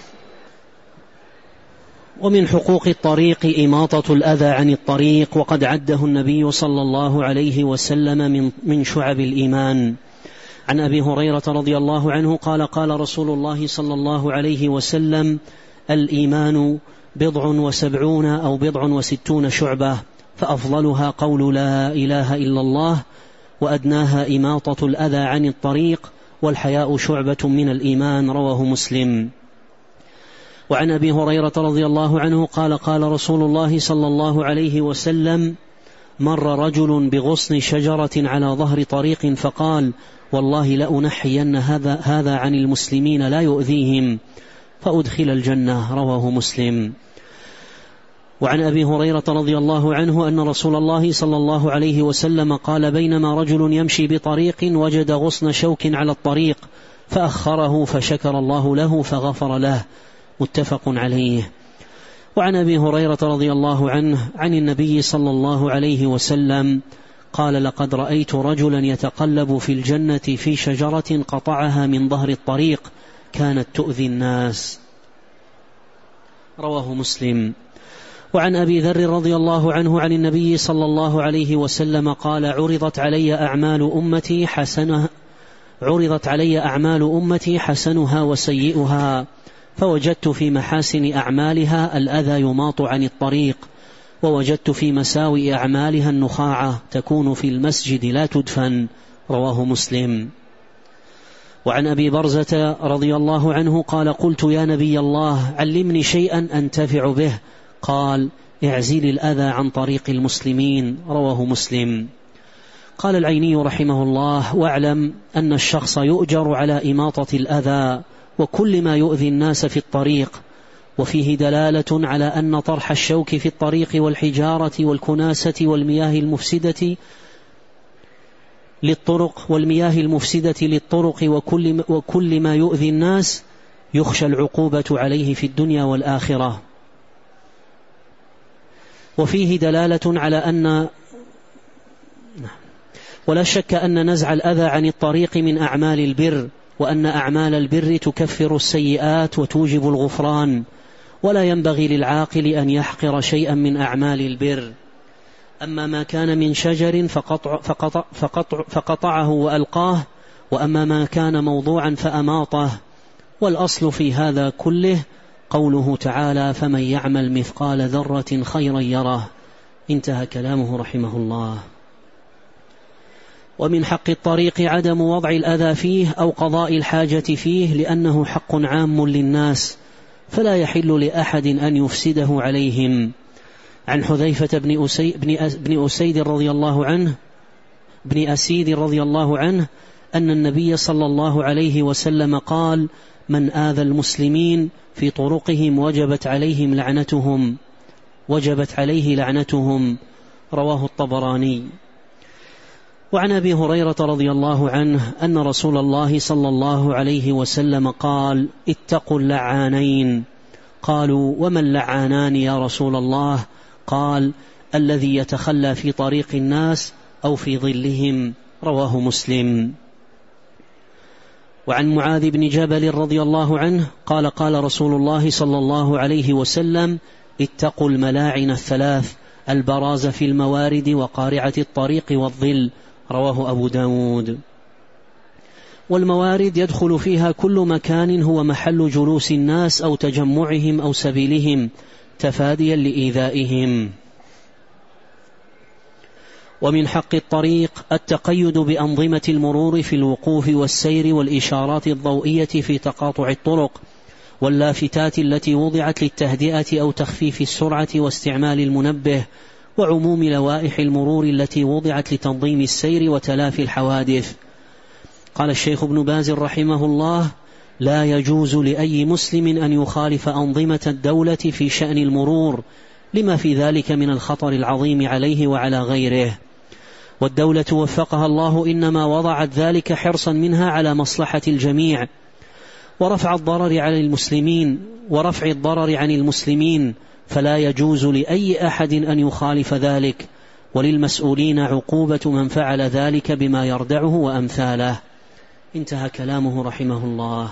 ومن حقوق الطريق إماطة الأذى عن الطريق، وقد عده النبي صلى الله عليه وسلم من شعب الإيمان. عن أبي هريرة رضي الله عنه قال قال رسول الله صلى الله عليه وسلم: الإيمان 70 أو 60 شعبة، فأفضلها قول لا إله إلا الله، وأدناها إماطة الأذى عن الطريق، والحياء شعبة من الإيمان. رواه مسلم. وعن أبي هريرة رضي الله عنه قال قال رسول الله صلى الله عليه وسلم: مر رجل بغصن شجرة على ظهر طريق فقال: والله لأنحين هذا عن المسلمين لا يؤذيهم، فأدخل الجنة. رواه مسلم. وعن أبي هريرة رضي الله عنه أن رسول الله صلى الله عليه وسلم قال: بينما رجل يمشي بطريق وجد غصن شوك على الطريق فأخره فشكر الله له فغفر له. متفق عليه. وعن أبي هريرة رضي الله عنه عن النبي صلى الله عليه وسلم قال: لقد رأيت رجلا يتقلب في الجنة في شجرة قطعها من ظهر الطريق كانت تؤذي الناس. رواه مسلم. وعن أبي ذر رضي الله عنه عن النبي صلى الله عليه وسلم قال: عرضت علي أعمال أمتي حسنها وسيئها، فوجدت في محاسن أعمالها الأذى يماط عن الطريق، ووجدت في مساوئ أعمالها النخاعة تكون في المسجد لا تدفن. رواه مسلم. وعن أبي برزة رضي الله عنه قال: قلت يا نبي الله علمني شيئا أنتفع به، قال: اعزل الأذى عن طريق المسلمين. رواه مسلم. قال العيني رحمه الله: واعلم أن الشخص يؤجر على إماطة الأذى وكل ما يؤذي الناس في الطريق، وفيه دلالة على أن طرح الشوك في الطريق والحجارة والكناسة والمياه المفسدة للطرق وكل ما يؤذي الناس يخشى العقوبة عليه في الدنيا والآخرة. وفيه دلالة على أن ولا شك أن نزع الأذى عن الطريق من أعمال البر، وأن أعمال البر تكفر السيئات وتوجب الغفران، ولا ينبغي للعاقل أن يحقر شيئا من أعمال البر. أما ما كان من شجر فقطعه وألقاه، وأما ما كان موضوعا فأماطه. والأصل في هذا كله قوله تعالى: فمن يعمل مثقال ذرة خيرا يره. انتهى كلامه رحمه الله. ومن حق الطريق عدم وضع الأذى فيه أو قضاء الحاجة فيه، لأنه حق عام للناس، فلا يحل لأحد أن يفسده عليهم. عن حذيفة بن أسيد رضي الله عنه أن النبي صلى الله عليه وسلم قال: من آذى المسلمين في طرقهم وجبت عليه لعنتهم. رواه الطبراني. وعن أبي هريرة رضي الله عنه أن رسول الله صلى الله عليه وسلم قال: اتقوا اللعانين. قالوا: وما اللعانان يا رسول الله؟ قال: الذي يتخلى في طريق الناس أو في ظلهم. رواه مسلم. وعن معاذ بن جبل رضي الله عنه قال: قال رسول الله صلى الله عليه وسلم: اتقوا الملاعن الثلاث: البراز في الموارد، وقارعة الطريق، والظل. رواه أبو داود. والموارد يدخل فيها كل مكان هو محل جلوس الناس أو تجمعهم أو سبيلهم تفاديا لإيذائهم. ومن حق الطريق التقيد بأنظمة المرور في الوقوف والسير والإشارات الضوئية في تقاطع الطرق، واللافتات التي وضعت للتهدئة أو تخفيف السرعة واستعمال المنبه، وعموم لوائح المرور التي وضعت لتنظيم السير وتلافي الحوادث. قال الشيخ ابن باز رحمه الله: لا يجوز لأي مسلم أن يخالف أنظمة الدولة في شأن المرور، لما في ذلك من الخطر العظيم عليه وعلى غيره. والدولة وفقها الله إنما وضعت ذلك حرصا منها على مصلحة الجميع ورفع الضرر عن المسلمين، فلا يجوز لأي أحد أن يخالف ذلك، وللمسؤولين عقوبة من فعل ذلك بما يردعه وأمثاله. انتهى كلامه رحمه الله.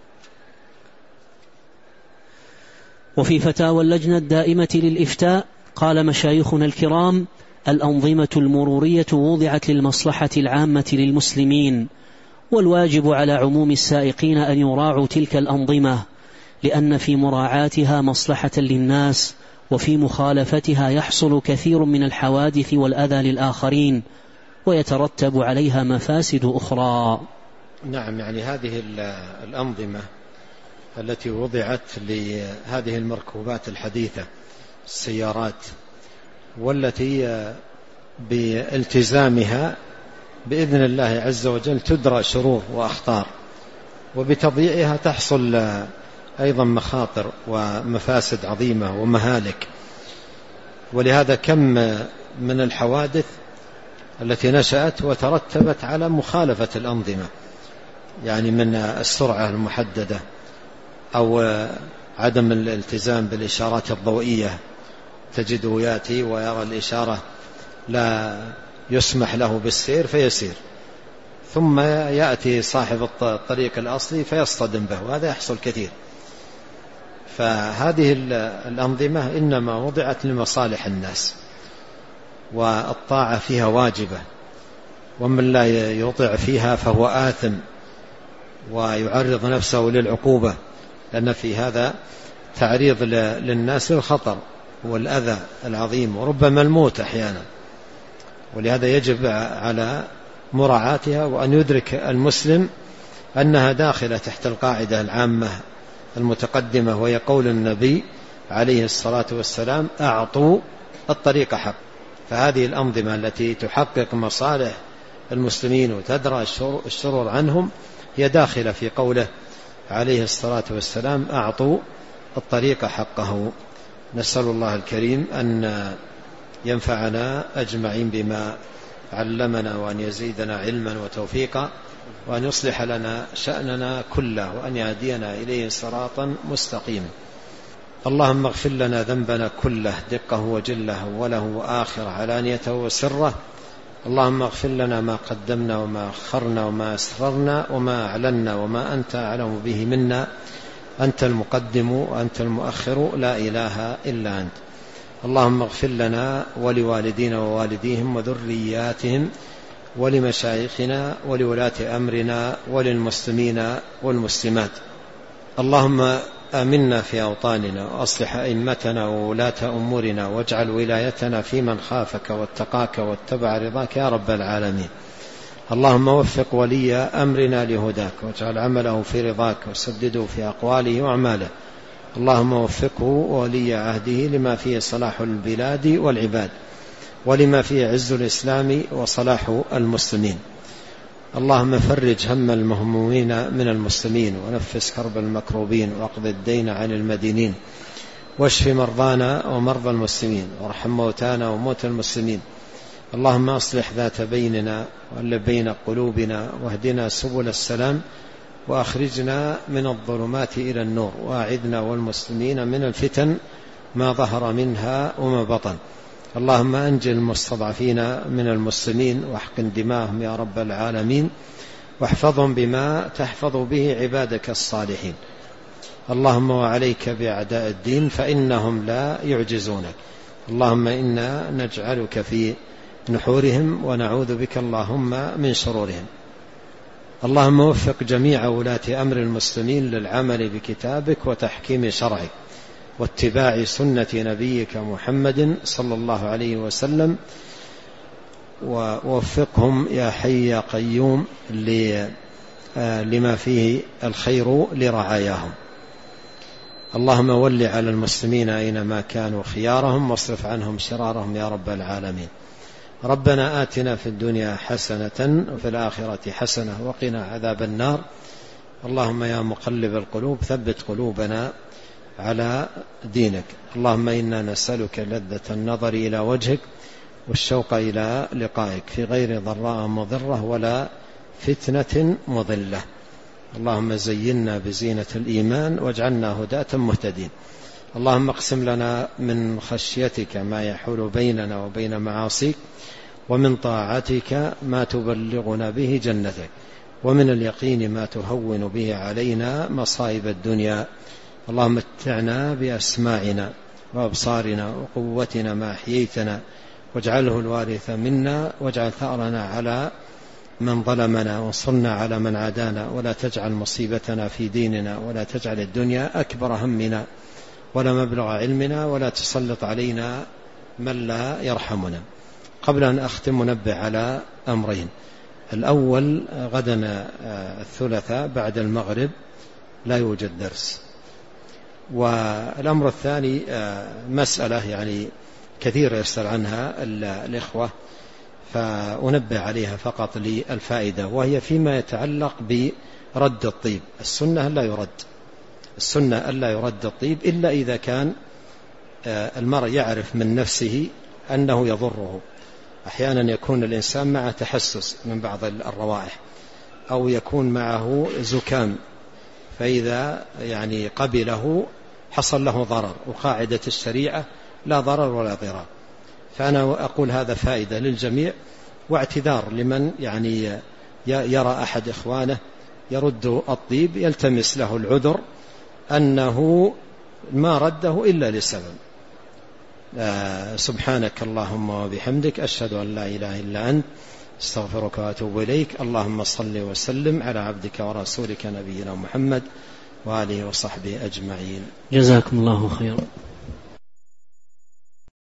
وفي فتاوى اللجنة الدائمة للإفتاء قال مشايخنا الكرام: الأنظمة المرورية وضعت للمصلحة العامة للمسلمين، والواجب على عموم السائقين أن يراعوا تلك الأنظمة، لأن في مراعاتها مصلحة للناس، وفي مخالفتها يحصل كثير من الحوادث والأذى للآخرين، ويترتب عليها مفاسد أخرى. نعم، يعني هذه الأنظمة التي وضعت لهذه المركوبات الحديثة، السيارات، والتي بالتزامها بإذن الله عز وجل تدرى شرور وأخطار، وبتضييعها تحصل أيضا مخاطر ومفاسد عظيمة ومهالك. ولهذا كم من الحوادث التي نشأت وترتبت على مخالفة الأنظمة، يعني من السرعة المحددة أو عدم الالتزام بالإشارات الضوئية، تجده يأتي ويرى الإشارة لا يسمح له بالسير فيسير، ثم يأتي صاحب الطريق الأصلي فيصطدم به، وهذا يحصل كثير. فهذه الأنظمة إنما وضعت لمصالح الناس، والطاعة فيها واجبة، ومن لا يطيع فيها فهو آثم ويعرض نفسه للعقوبة، لأن في هذا تعريض للناس للخطر والأذى العظيم وربما الموت أحيانا. ولهذا يجب على مراعاتها، وأن يدرك المسلم أنها داخلة تحت القاعدة العامة المتقدمة، وهي قول النبي عليه الصلاة والسلام: أعطوا الطريق حق. فهذه الأنظمة التي تحقق مصالح المسلمين وتدرى الشرور عنهم هي داخلة في قوله عليه الصلاة والسلام: أعطوا الطريق حقه. نسأل الله الكريم أن ينفعنا أجمعين بما علمنا، وأن يزيدنا علما وتوفيقا، وأن يصلح لنا شأننا كله، وأن يهدينا إليه صراطا مستقيما. اللهم اغفر لنا ذنبنا كله، دقه وجله، وله وآخر، علانيته وسره. اللهم اغفر لنا ما قدمنا وما أخرنا وما أسررنا وما أعلنا وما أنت أعلم به منا. أنت المقدم وأنت المؤخر، لا إله إلا أنت. اللهم اغفر لنا ولوالدينا ووالديهم وذرياتهم ولمشايخنا ولولاة أمرنا وللمسلمين والمسلمات. اللهم آمنا في أوطاننا، وأصلح أئمتنا وولاة أمورنا، واجعل ولايتنا في من خافك واتقاك واتبع رضاك يا رب العالمين. اللهم وفق ولي أمرنا لهداك، واجعل عمله في رضاك، وسدده في أقواله وأعماله. اللهم وفقه ولي عهده لما فيه صلاح البلاد والعباد، ولما فيه عز الإسلام وصلاح المسلمين. اللهم فرج هم المهمومين من المسلمين، ونفس كرب المكروبين، واقض الدين عن المدينين، واشف مرضانا ومرضى المسلمين، وارحم موتانا وموتى المسلمين. اللهم أصلح ذات بيننا وألف بين قلوبنا، واهدنا سبل السلام، وأخرجنا من الظلمات إلى النور، وأعذنا والمسلمين من الفتن ما ظهر منها وما بطن. اللهم أنجل المستضعفين من المسلمين، واحقن دماءهم يا رب العالمين، واحفظهم بما تحفظ به عبادك الصالحين. اللهم وعليك بأعداء الدين، فإنهم لا يعجزونك. اللهم إنا نجعلك في نحورهم، ونعوذ بك اللهم من شرورهم. اللهم وفق جميع ولاة أمر المسلمين للعمل بكتابك وتحكيم شرعك، واتباع سنة نبيك محمد صلى الله عليه وسلم، ووفقهم يا حي يا قيوم لما فيه الخير لرعاياهم. اللهم ول على المسلمين أينما كانوا خيارهم واصرف عنهم شرارهم يا رب العالمين. ربنا آتنا في الدنيا حسنة وفي الآخرة حسنة وقنا عذاب النار. اللهم يا مقلب القلوب ثبت قلوبنا على دينك. اللهم إنا نسألك لذة النظر إلى وجهك والشوق إلى لقائك في غير ضراء مضرة ولا فتنة مضلة. اللهم زينا بزينة الإيمان واجعلنا هداة مهتدين. اللهم اقسم لنا من خشيتك ما يحول بيننا وبين معاصيك ومن طاعتك ما تبلغنا به جنتك ومن اليقين ما تهون به علينا مصائب الدنيا. اللهم متعنا بأسماعنا وأبصارنا وقوتنا ما أحييتنا واجعله الوارث منا واجعل ثأرنا على من ظلمنا وانصرنا على من عادانا ولا تجعل مصيبتنا في ديننا ولا تجعل الدنيا أكبر همنا ولا مبلغ علمنا ولا تسلط علينا من لا يرحمنا. قبل أن أختم ننبه على أمرين. الأول غدا الثلاثاء بعد المغرب لا يوجد درس. والأمر الثاني مسألة يعني كثير يسأل عنها الإخوة فأنبه عليها فقط للفائدة، وهي فيما يتعلق برد الطيب. السنة ألا يرد الطيب إلا إذا كان المرء يعرف من نفسه أنه يضره. أحيانا يكون الإنسان معه تحسس من بعض الروائح أو يكون معه زكام، فإذا يعني قبله حصل له ضرر، وقاعدة الشريعة لا ضرر ولا ضرار. فأنا أقول هذا فائدة للجميع واعتذار لمن يعني يرى أحد إخوانه يرد الطيب يلتمس له العذر أنه ما رده إلا لسبب. سبحانك اللهم وبحمدك أشهد أن لا إله إلا أنت استغفرك وأتوب إليك. اللهم صل وسلم على عبدك ورسولك نبينا محمد وآله وصحبه أجمعين. جزاكم الله خيرا.